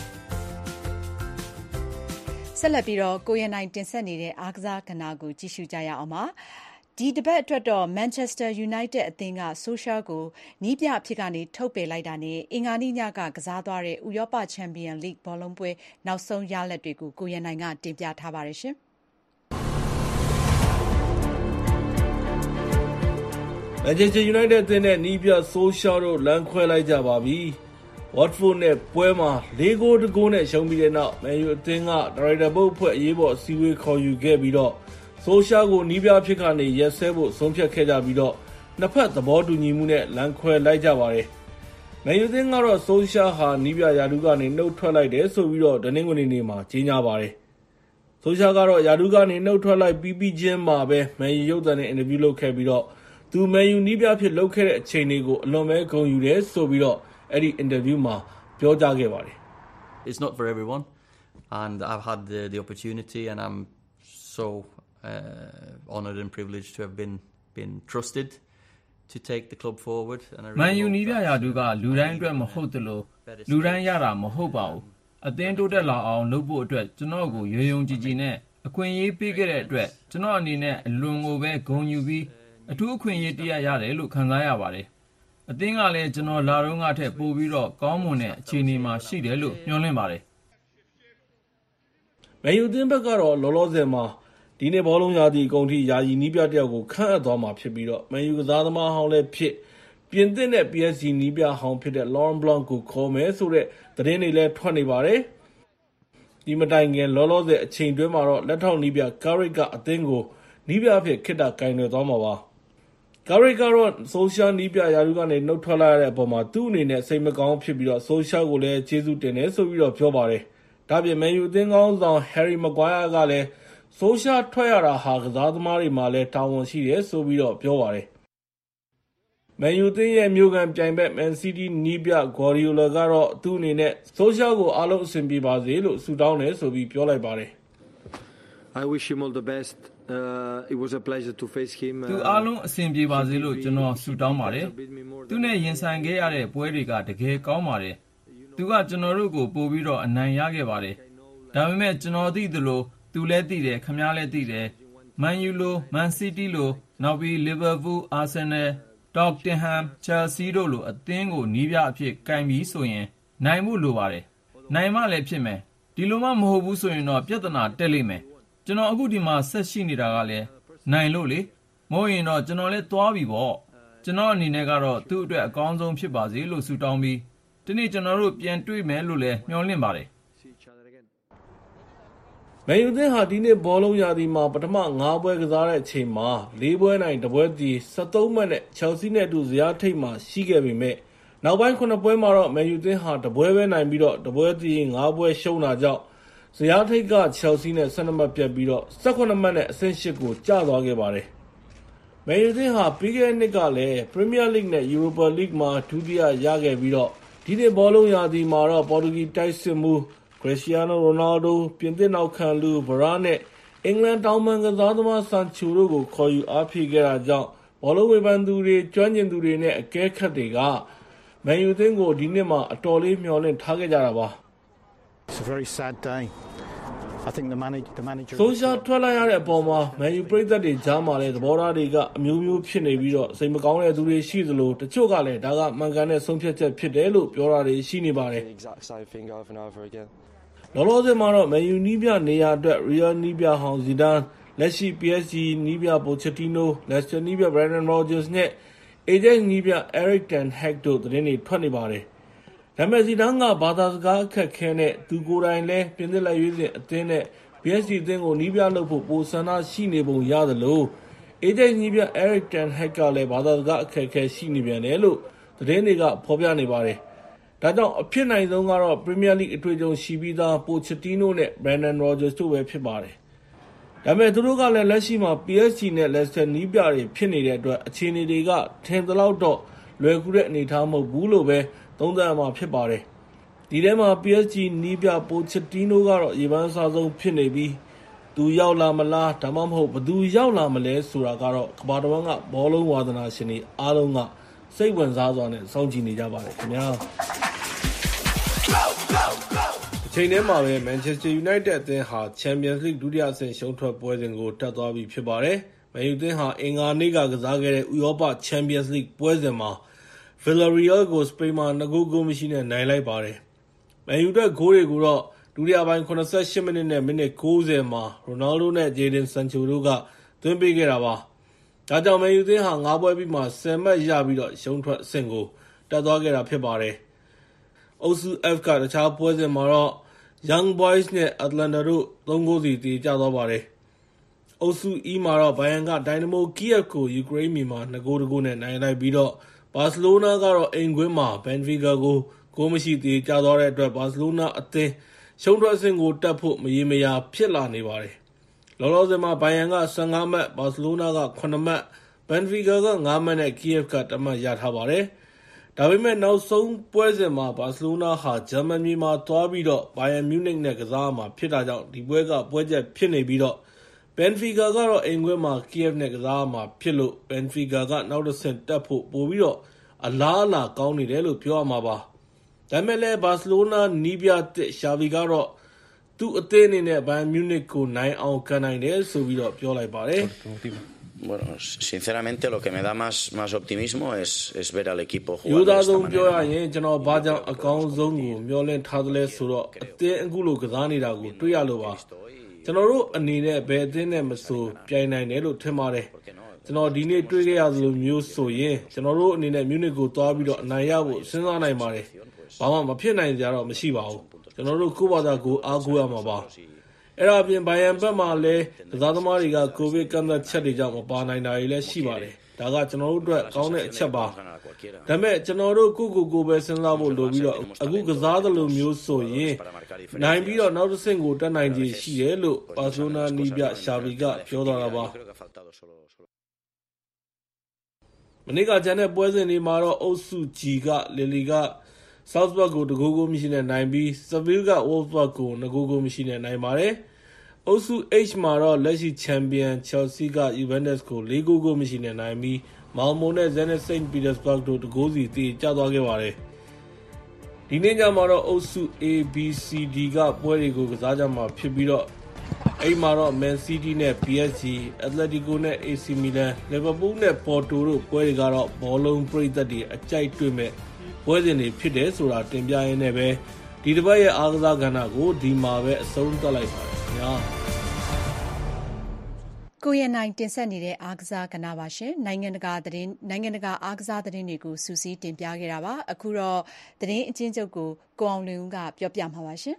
ဆက်လက်ပြီးတော့ကိုရနိုင်တင်ဆက်နေတဲ့အားကစားကဏ္ဍကိုကြည့်ရှုကြရအောင်ပါဒီတပတ်အတွက်တော့ Manchester United အသင်းက Solskjaer ကိုနီးပြအဖြစ်ကနေထုတ်ပယ်လိုက်တာနဲ့အင်္ဂါနေ့ညကကစားသွားတဲ့ဥရောပချန်ပီယံလိဂ်ဘောလုံးပွဲနောက်ဆုံးရလဒ်တွေကိုကိုရနိုင်ကတင်ပြထားပါတယ်ရှင်။ Manchester United အသင်းနဲ့နီးပြ Solskjaer တို့လမ်းခွဲလိုက်ကြပါပြီ။ Watford နဲ့ပွဲမှာ၄ဂိုး၁ဂိုးနဲ့ရှုံးပြီးတဲ့နောက် Man U အသင်းကဒါရိုက်တာဘုတ်အဖွဲ့အရေးပေါ်အစည်းအဝေးခေါ်ယူခဲ့ပြီးတော့Solskjaer ကိုနီးပြဖြစ်ကနေရက်စဲဖို့ဆုံးဖြတ်ခဲ့ကြပြီးတော့နှစ်ဖက်သဘောတူညီမှုနဲ့လမ်းခွဲလိုက်ကြပါတယ်။ Man U အသင်းကတော့ Solskjaer ဟာနီးပြရာထူးကနေနှုတ်ထွက်လိုက်တယ်ဆိုပြီးတော့တနင်္ဂနွေနေ့မှာကြေညာပါတယ်။ Solskjaer ကတော့ရာထူးကနေနှုတ်ထွက်လိုက်ပြီးပြီးချင်းမှာပဲ Man U ရုပ်သံနဲ့အင်တာဗျူးလုပ်ခဲ့ပြီးတော့သူ Man U နီးပြဖြစ်လုပ်ခဲ့တဲ့အချိန်တွေကိုအလွန်ပဲဂုဏ်ယူတယ်ဆိုပြီးတော့အဲ့ဒီအင်တာဗျူးမှာပြောကြားခဲ့ပါတယ်။ It's not for everyone and I've had the the opportunity and I'm so Uh, honoured and privileged to have been been trusted to take the club forward. And I မန် really ယူ hope နီးပြ that ရာသူကလူတိုင်းအတွက်မဟုတ်သလိုလူတိုင်းရတာမဟုတ်ပါဘူးအသင်းတိုးတက်လာအောင်လုပ်ဖို့အတွက်ကျွန်တော်ကိုရုံရုံကြည်ကြည်နဲ့အခွင့်အရေးပေးခဲ့တဲ့အတွက်ကျွန်တော်အနေနဲ့အလွန်ကိုပဲဂုဏ်ယူပြီးအထူးအခွင့်အရေးတရရတယ်လို့ခံစားရပါတယ်အသင်းကလည်းကျွန်တော်လာတော့ငါထက်ပိုပြီးတော့ကောင်းမွန်တဲ့အခြေအနေမှာရှိတယ်လို့မျှော်လင့်ပါတယ်မန်ယူအသင်းဘက်ကတော့လောလောဆယ်မှာဒီနေ့ဘောလုံးရာသီအကုန်ထိယာယီနီးပြတယောက်ကိုခန့်အပ်သွားမှာဖြစ်ပြီးတော့မန်ယူကစားသမားဟောင်းလည်းဖြစ်ပြင်သစ်နဲ့ ပီ အက်စ် ဂျီ နီးပြဟောင်းဖြစ်တဲ့ Laurent Blanc ကိုခေါ်မယ်ဆိုတဲ့သတင်းတွေလည်းထွက်နေပါတယ်ဒီမတိုင်ခင်လောလောဆယ်အချိန်တွင်းမှာတော့လက်ထောက်နီးပြ Carrick ကအသင်းကိုနီးပြအဖြစ်ခေတ္တကင်တွယ်သွားမှာပါ Carrick ကတော့ဆိုရှယ်နီးပြရာထူးကနေနှုတ်ထွက်လာတဲ့အပေါ်မှာသူ့အနေနဲ့စိတ်မကောင်းဖြစ်ပြီးတော့ဆိုရှယ်ကိုလည်းကျေးဇူးတင်တယ်ဆိုပြီးတော့ပြောပါတယ်ဒါ့အပြင်မန်ယူအသင်းကောင်းဆောင် Harry Maguire ကလည်းဆိုရှယ်ထွက်ရတာဟာကစားသမားတွေမှာလည်းတာဝန်ရှိတယ်ဆိုပြီးတော့ပြောပါတယ်မန်ယူအသင်းရဲ့မျိုးကန်ပြိုင်ဘက် Man City နီးပြ Guardiola ကတော့သူ့အနေနဲ့ဆိုရှယ်ကိုအားလုံးအဆင်ပြေပါစေလို့ဆုတောင်းတယ်ဆိုပြီးပြောလိုက်ပါတယ် I wish him all the best. Uh, it was a pleasure to face him. သူအားလုံးအဆင်ပြေပါစေလို့ကျွန်တော်ဆုတောင်းပါတယ်သူနဲ့ရင်ဆိုင်ခဲ့ရတဲ့ပွဲတွေကတကယ်ကောင်းပါတယ်သူကကျွန်တော်တို့ကိုပို့ပြီးတော့အနိုင်ရခဲ့ပါတယ်ဒါပေမဲ့ကျွန်တော်သိသလိုသူလည်းသိတယ်ခင်ဗျားလည်းသိတယ်မန်ယူလိုမန်စီးတီးလိုနောက်ပြီးလီဗာပူးအာဆင်နယ်တော့တင်ဟမ်ချယ်ဆီတို့လိုအသင်းကိုနီးပြအဖြစ်ကင်ပြီးဆိုရင်နိုင်မှုလိုပါတယ်နိုင်မှလည်းဖြစ်မယ်ဒီလိုမှမဟုတ်ဘူးဆိုရင်တော့ပြဿနာတက်လိမ့်မယ်ကျွန်တော်အခုဒီမှာဆက်ရှိနေတာကလည်းနိုင်လို့လေမဟုတ်ရင်တော့ကျွန်တော်လည်းသွားပြီပေါ့ကျွန်တော်အနေနဲ့ကတော့သူ့အတွက်အကောင်းဆုံးဖြစ်ပါစေလို့ဆုတောင်းပြီးဒီနေ့ကျွန်တော်တို့ပြန်တွေ့မယ်လို့လည်းမျှော်လင့်ပါတယ်မန်ယူသင်းဟာဒီနေ့ဘောလုံးရာသီမှာပထမ၅ပွဲကစားတဲ့အချိန်မှာ၄ပွဲနိုင်တစ်ပွဲသီး၁၃မှတ်နဲ့ Chelsea နဲ့အတူဇယားထိပ်မှာရှိခဲ့ပေမဲ့နောက်ပိုင်း၇ပွဲမှာတော့မန်ယူသင်းဟာတစ်ပွဲပဲနိုင်ပြီးတော့တစ်ပွဲသီး၅ပွဲရှုံးတာကြောင့်ဇယားထိပ်က Chelsea နဲ့၁၂မှတ်ပြတ်ပြီးတော့၁၈မှတ်နဲ့အဆင့်၈ကိုကျသွားခဲ့ပါတယ်။မန်ယူသင်းဟာပြီးခဲ့တဲ့နှစ်ကလည်း Premier League နဲ့ Europa League မှာဒုတိယရခဲ့ပြီးတော့ဒီနေ့ဘောလုံးရာသီမှာတော့ပေါ်တူဂီတိုက်စစ်မှုခရစ္စတီယာနိုရိုနယ်ဒိုပြင်သစ်နောက်ခံလူဗရာနဲ့အင်္ဂလန်တောင်ပန်ကစားသမားဆန်ချိုတို့ကိုခေါ်ယူအားဖြည့်ခဲ့တာကြောင့်ဘောလုံးဝေဖန်သူတွေကျွမ်းကျင်သူတွေနဲ့အကဲခတ်တွေကမန်ယူသင်းကိုဒီနှစ်မှာအတော်လေးမျှော်လင့်ထားခဲ့ကြတာပါ It's a very sad day. I think the manager the manager ဆိုရှယ်ထွက်လာရတဲ့အပေါ်မှာမန်ယူပရိသတ်တွေကြားမှာလည်းသဘောထားတွေကအမျိုးမျိုးဖြစ်နေပြီးတော့စိတ်မကောင်းတဲ့သူတွေရှိသလိုတချို့ကလည်းဒါကမှန်ကန်တဲ့ဆုံးဖြတ်ချက်ဖြစ်တယ်လို့ပြောတာတွေရှိနေပါတယ်လောလောဆယ်မှာတော့မန်ယူနီးပြနေရာအတွက် Real နီးပြဟောင်းဇီဒန်လက်ရှိ ပီ အက်စ် ဂျီ နီးပြပိုချက်တီနိုလက်စတာနီးပြ Brendan Rodgers နဲ့ Ajax နီးပြ Erik ten Hag တို့သတင်းတွေထွက်နေပါတယ်ဒါပေမဲ့ဇီဒန်ကဘာသာစကားအခက်ခဲနဲ့သူကိုယ်တိုင်လည်းပြင်သစ်လက်ရွေးစင်အသင်းနဲ့ ပီ အက်စ် ဂျီ အသင်းကိုနီးပြလုပ်ဖို့ပိုဆန္ဒရှိနေပုံရသလို Ajax နီးပြ Erik ten Hag ကလည်းဘာသာစကားအခက်ခဲရှိနေပြန်တယ်လို့သတင်းတွေကဖော်ပြနေပါတယ်ဒါကြောင့်အဖြစ်နိုင်ဆုံးကတော့ Premier League အတွေ့အကြုံရှိပြီးသား Pochettino နဲ့ Brendan Rodgers တို့ပဲဖြစ်ပါတယ်။ဒါပေမဲ့သူတို့ကလည်းလက်ရှိမှာ ပီ အက်စ် ဂျီ နဲ့ Leicester နီးပြတွေဖြစ်နေတဲ့အတွက်အခြေအနေတွေကထင်သလောက်တော့လွယ်ကူတဲ့အနေအထားမဟုတ်ဘူးလို့ပဲသုံးသပ်ရမှာဖြစ်ပါတယ်။ဒီထဲမှာ ပီ အက်စ် ဂျီ နီးပြ Pochettino ကတော့ရေပန်းစားဆုံးဖြစ်နေပြီးသူရောက်လာမလားဒါမှမဟုတ်ဘယ်သူရောက်လာမလဲဆိုတာကတော့ကမ္ဘာတစ်ဝန်းကဘောလုံးဝါသနာရှင်တွေအားလုံးကစိတ်ဝင်စားစွာနဲ့စောင့်ကြည့်နေကြပါတယ်ခင်ဗျာ။အချိန်ထဲမှာပဲ Manchester United အသင်းဟာ Champions League ဒုတိယအဆင့်ရှုံးထွက်ပွဲစဉ်ကိုတက်သွားပြီဖြစ်ပါတယ်။ Man U အသင်းဟာအင်္ဂါနေ့ကကစားခဲ့တဲ့ဥရောပ Champions League ပွဲစဉ်မှာ Villarreal ကိုစပိန်မှာနှစ်ဂိုးဂိုးမရှိနဲ့နိုင်လိုက်ပါတယ်။ Man U အတွက်ဂိုးတွေကိုတော့ဒုတိယပိုင်း၇၈မိနစ်နဲ့မိနစ်၉၀မှာ Ronaldo နဲ့ Jadon Sancho တို့ကသွင်းပေးခဲ့တာပါ။ဒါကြောင့် Man U အသင်းဟာ၅ပွဲပြီးမှ၁၀မှတ်ရပြီးတော့ရှုံးထွက်အဆင့်ကိုတက်သွားခဲ့တာဖြစ်ပါတယ်။အုပ်စု F ကတခြားပွဲစဉ်မှာတော့ Young Boys နဲ့ Atlanta တို့၃ဂိုးစီတည်ကျသွားပါတယ်။အုပ်စု E မှာတော့ Bayern က Dynamo Kiev ကိုယူကရိန်းမြေမှာ၂ဂိုး၁ဂိုးနဲ့နိုင်လိုက်ပြီးတော့ Barcelona ကတော့အိမ်ကွင်းမှာ Benfica ကိုဂိုးမရှိတည်ကျသွားတဲ့အတွက် Barcelona အသင်းရှုံးထွက်အဆင့်ကိုတက်ဖို့မရေမရာဖြစ်လာနေပါတယ်။လောလောဆယ်မှာ Bayern က၁၅မှတ် Barcelona က၇မှတ် Benfica က၅မှတ်နဲ့ Kiev က၁မှတ်ရထားပါတယ်။ဒါပေမဲ့နောက်ဆုံးပွဲစဉ်မှာ Barcelona ဟာဂျာမန်မြေမှာသွားပြီးတော့ Bayern Munich နဲ့ကစားမှာဖြစ်တာကြောင့်ဒီပွဲကပွဲချက်ဖြစ်နေပြီးတော့ဘန်ဖီကာကတော့အိမ်ခွဲမှာကီယက်နဲ့ကစားမှာဖြစ်လို့ဘန်ဖီကာကနောက်တစ်ဆင့်တက်ဖို့ပိုပြီးတော့အလားအလာကောင်းနေတယ်လို့ပြောရမှာပါ။ဒါပေမဲ့လည်းဘာစီလိုနာနီးပြတဲ့ရှာဗီကတော့သူ့အသင်းအနေနဲ့ဘိုင်မြူနစ်ကိုနိုင်အောင်ကန်နိုင်တယ်ဆိုပြီးတော့ပြောလိုက်ပါတယ်။ Bueno, sinceramente lo que me da más más optimismo es es ver al equipo jugar. ယူသားဆုံးပြောရရင်ကျွန်တော်ဘာကြောင့်အကောင်းဆုံးကိုမျှော်လင့်ထားသလဲဆိုတော့အသင်းအခုလိုကစားနေတာကိုတွေ့ရလို့ပါကျွန်တော်တို့အနေနဲ့ဘယ်အသင်းနဲ့မဆိုပြိုင်နိုင်တယ်လို့ထင်ပါတယ်ကျွန်တော်ဒီနေ့တွေ့ခဲ့ရသလိုမျိုးဆိုရင်ကျွန်တော်တို့အနေနဲ့မြူနစ်ကိုသွားပြီးတော့အနိုင်ရဖို့စဉ်းစားနိုင်ပါတယ်ဘာမှမဖြစ်နိုင်ကြတော့မရှိပါဘူးကျွန်တော်တို့ကိုယ့်ဘာသာကိုအားကိုးရမှာပါအဲ့ဒါအပြင်ဘိုင်ယန်ဘက်မှာလည်းကစားသမားတွေကကိုဗစ်ကန့်သတ်ချက်တွေကြောင့်မပါနိုင်တာတွေလည်းရှိပါတယ်ဒါကကျွန်တော်တို့အတွက်ကောင်းတဲ့အချက်ပါဒါပေမဲ့ကျွန်တော်တို့ကိုကိုကိုပဲစဉ်းစားဖို့လိုပြီးတော့အခုကစားသလိုမျိုးဆိုရင်နိုင်ပြီးတော့နောက်တစ်ဆင့်ကိုတက်နိုင်ခြေရှိတယ်လို့ဘာစီလိုနာနီးပြရှာဗီကပြောသွားတာပါမနေ့ကကျန်တဲ့ပွဲစဉ်တွေမှာတော့အုပ်စု G ကလီလီကSalzburg ကိုတကူကိုမရှိနဲ့နိုင်ပြီး Seville က Wolfsburg ကိုနှစ်ကူကိုမရှိနဲ့နိုင်ပါတယ်။အုပ်စု H မှာတော့လက်ရှိချန်ပီယံ Chelsea က Juventus ကိုလေးကူကိုမရှိနဲ့နိုင်ပြီး Malmo နဲ့ Zenit Saint Petersburg တို့တကူစီတည်ကျသွားခဲ့ပါတယ်။ဒီနေ့ညမှာတော့အုပ်စု A, B, C, D ကပွဲတွေကိုကစားကြမှာဖြစ်ပြီးတော့အဲ့မှာတော့ Man City နဲ့ P S G, Atletico နဲ့ A C Milan, Liverpool နဲ့ Porto တို့ပွဲတွေကတော့ဘောလုံးပရိသတ်တွေအကြိုက်တွေ့မဲ့ပွဲစဉ်တွေဖြစ်တယ်ဆိုတာတင်ပြရင်းနဲ့ပဲဒီတစ်ပတ်ရဲ့အားကစားကဏ္ဍကိုဒီမှာပဲအဆုံးသတ်လိုက်ပါတယ်ခင်ဗျာကိုရနိုင်တင်ဆက်နေတဲ့အားကစားကဏ္ဍပါရှင်နိုင်ငံတကာသတင်းနိုင်ငံတကာအားကစားသတင်းတွေကိုစူးစီးတင်ပြခဲ့တာပါအခုတော့သတင်းအချင်းချုပ်ကိုကိုအောင်လွင်ဦးကပြောပြမှာပါရှင်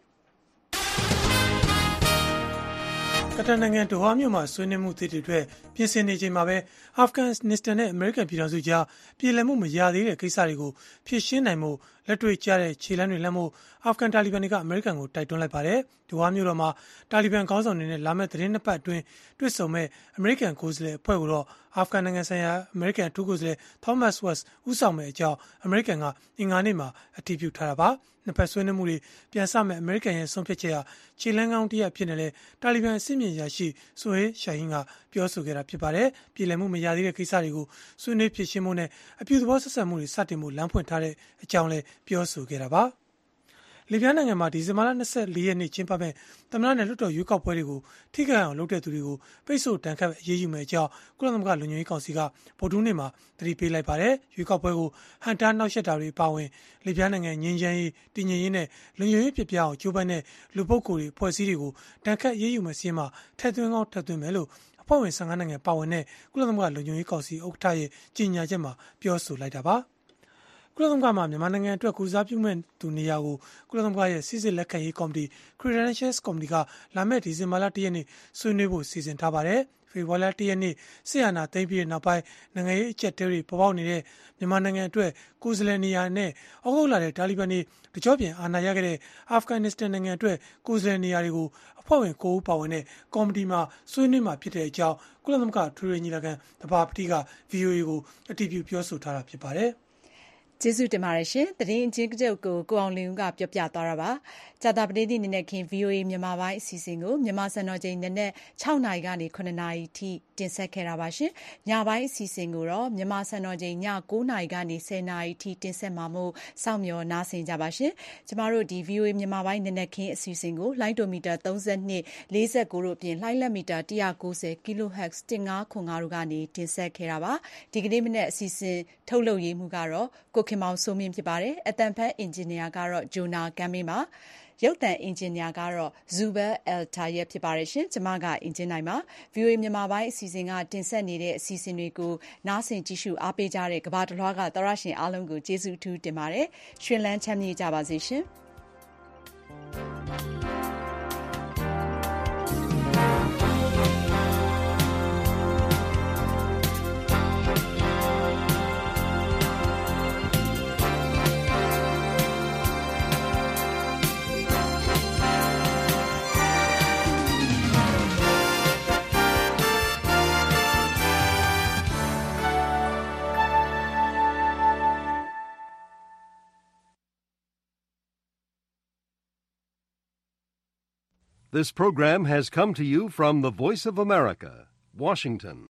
ကတနိုင်ငံဒိုဟာမြို့မှာဆွေးနွေးမှုသစ်တွေအတွက်ပြင်ဆင်နေချိန်မှာပဲအာဖဂန်နစ္စတန်နဲ့အမေရိကန်ပြည်ထောင်စုကြားပြည်လည်မှုမရသေးတဲ့ကိစ္စတွေကိုဖြေရှင်းနိုင်မှုလက်တွေ့ကျတဲ့ခြေလှမ်းတွေလှမ်းဖို့အာဖဂန်တာလီဘန်တွေကအမေရိကန်ကိုတိုက်တွန်းလိုက်ပါတယ်။ဒိုဟာမြို့တော်မှာတာလီဘန်ခေါင်းဆောင်တွေနဲ့လာမယ့်သတင်းနှစ်ပတ်အတွင်းတွေ့ဆုံမဲ့အမေရိကန်ကိုယ်စားလှယ်အဖွဲ့ကိုတော့အာဖဂန်နိုင်ငံဆိုင်ရာအမေရိကန်အထူးကိုယ်စားလှယ် Thomas West ဦးဆောင်မဲ့အကြောင်းအမေရိကန်ကအင်္ဂါနေ့မှာအတည်ပြုထားတာပါ။နှစ်ဖက်ဆွေးနွေးမှုတွေပြန်စမဲ့အမေရိကန်ရဲ့ဆုံးဖြတ်ချက်ဟာခြေလှမ်းကောင်းတစ်ရပ်ဖြစ်နေလေတာလီဘန်အစစ်မြင့်ရရှိဆိုဟေးရှာဟင်းကပြောဆိုခဲ့တာဖြစ်ပါတယ်။ပြည်လည်မှုမရသေးတဲ့ကိစ္စတွေကိုဆွေးနွေးဖြေရှင်းမှုနဲ့အပြုသဘောဆက်ဆံမှုတွေစတင်မှုလမ်းဖွင့်ထားတဲ့အကြောင်းလည်းပြောဆိုခဲ့တာပါ။လီဘီယာနိုင်ငံမှာဒီဇင်ဘာလ၂၄ရက်နေ့ကျင်းပမဲ့သမ္မတနဲ့လွှတ်တော်ရွေးကောက်ပွဲတွေကိုထိခိုက်အောင်လုပ်တဲ့သူတွေကိုပိတ်ဆို့တန်ခတ်အရေးယူမယ်အကြောင်းကုလသမဂ္ဂလူညွှန်ရေးကောင်စီကဗုဒ္ဓဟူးနေ့မှာသတိပေးလိုက်ပါတယ်။ရွေးကောက်ပွဲကိုဟန်တာနှောက်ယှက်တာတွေအပါအဝင်လီဘီယာနိုင်ငံငြိမ်းချမ်းရေးတည်ငြိမ်ရေးနဲ့လူညွှန်ရေးပြပြအောင်ကြိုးပမ်းတဲ့လူပုဂ္ဂိုလ်တွေဖွဲ့စည်းတွေကိုတန်ခတ်အရေးယူမယ်စီးမှာထည့်သွင်းကောင်းထည့်သွင်းမယ်လို့အဖွဲ့ဝင်၁၅နိုင်ငံပါဝင်တဲ့ကုလသမဂ္ဂလူညွှန်ရေးကောင်စီဥက္ကဋ္ဌရဲ့ကြေညာချက်မှာပြောဆိုလိုက်တာပါ။ကုလသမဂ္ဂမှာမြန်မာနိုင်ငံအတွက်ကုစားပြုမဲ့သူနေရာကိုကုလသမဂ္ဂရဲ့စစ်စစ်လက်ခံရေးကော်မတီ Credentials Committee ကလာမယ့်ဒီဇင်ဘာလ၁ရက်နေ့ဆွေးနွေးဖို့စီစဉ်ထားပါတယ်။ဖေဖော်ဝါရီလ၁ရက်နေ့စစ်အာဏာသိမ်းပြီးနောက်ပိုင်းနိုင်ငံရေးအကျပ်တဲတွေပေါ်ပေါက်နေတဲ့မြန်မာနိုင်ငံအတွက်ကိုယ်စားလှယ်နေရာနဲ့ဩဂုတ်လတဲ့တာလီဘန်တွေတကြောပြန်အာဏာရခဲ့တဲ့အာဖဂန်နစ္စတန်နိုင်ငံအတွက်ကိုယ်စားလှယ်နေရာတွေကိုအဖွဲ့ဝင်ကိုဦးပါဝင်တဲ့ကော်မတီမှာဆွေးနွေးမှာဖြစ်တဲ့အကြောင်းကုလသမဂ္ဂထွေထွေညီလာခံတဘာပတိက ဗွီအိုအေ ကိုအတည်ပြုပြောဆိုထားတာဖြစ်ပါတယ်။ကျေးဇူးတင်ပါတယ်ရှင်သတင်းအချင်းချုပ်ကိုကိုအောင်လင်းဦးကပြောပြသွားတာပါကြာတာပတိသည့်နေ့နဲ့ခင် ဗွီအိုအေမြန်မာပိုင်းအစီအစဉ်ကိုမြန်မာစံတော်ချိန်နေ့နဲ့၆နာရီကနေ၇နာရီထိတင်ဆက်ခဲ့တာပါရှင်ညပိုင်းအစီအစဉ်ကိုတော့မြန်မာစံတော်ချိန်ည၉နာရီကနေ၁၀နာရီထိတင်ဆက်မှာမို့စောင့်မျှော်နားဆင်ကြပါရှင်ကျမတို့ဒီ ဗွီအိုအေမြန်မာပိုင်းနေ့နဲ့ခင်အစီအစဉ်ကိုလိုင်းဒိုမီတာ၃၂ ၄၉တို့အပြင်လိုင်းလက်မီတာ၁၉၀ kHz ၁၅ခွန်၅တို့ကနေတင်ဆက်ခဲ့တာပါဒီကနေ့မနေ့အစီအစဉ်ထုတ်လုပ်ရေးမှုကတော့ကိုခင်မောင်စိုးမင်းဖြစ်ပါတယ်အတန်ဖက်အင်ဂျင်နီယာကတော့ဂျိုနာကမ်းမင်းပါရုပ်သံအင်ဂျင်နီယာကတော့ဇူဘယ်အယ်တာရဲ့ဖြစ်ပါတယ်ရှင်ကျွန်မကအင်ဂျင်နိုင်ပါ ဗွီအိုအေ မြန်မာပိုင်းအစီအစဉ်ကတင်ဆက်နေတဲ့အစီအစဉ်တွေကိုနားဆင်ကြည့်ရှုအားပေးကြတဲ့ကမ္ဘာတစ်လွှားကသောရရှင်အားလုံးကိုကျေးဇူးအထူးတင်ပါတယ်ရှင်လန်းချမ်းမြေ့ကြပါစေရှင် This program has come to you from the Voice of America, Washington.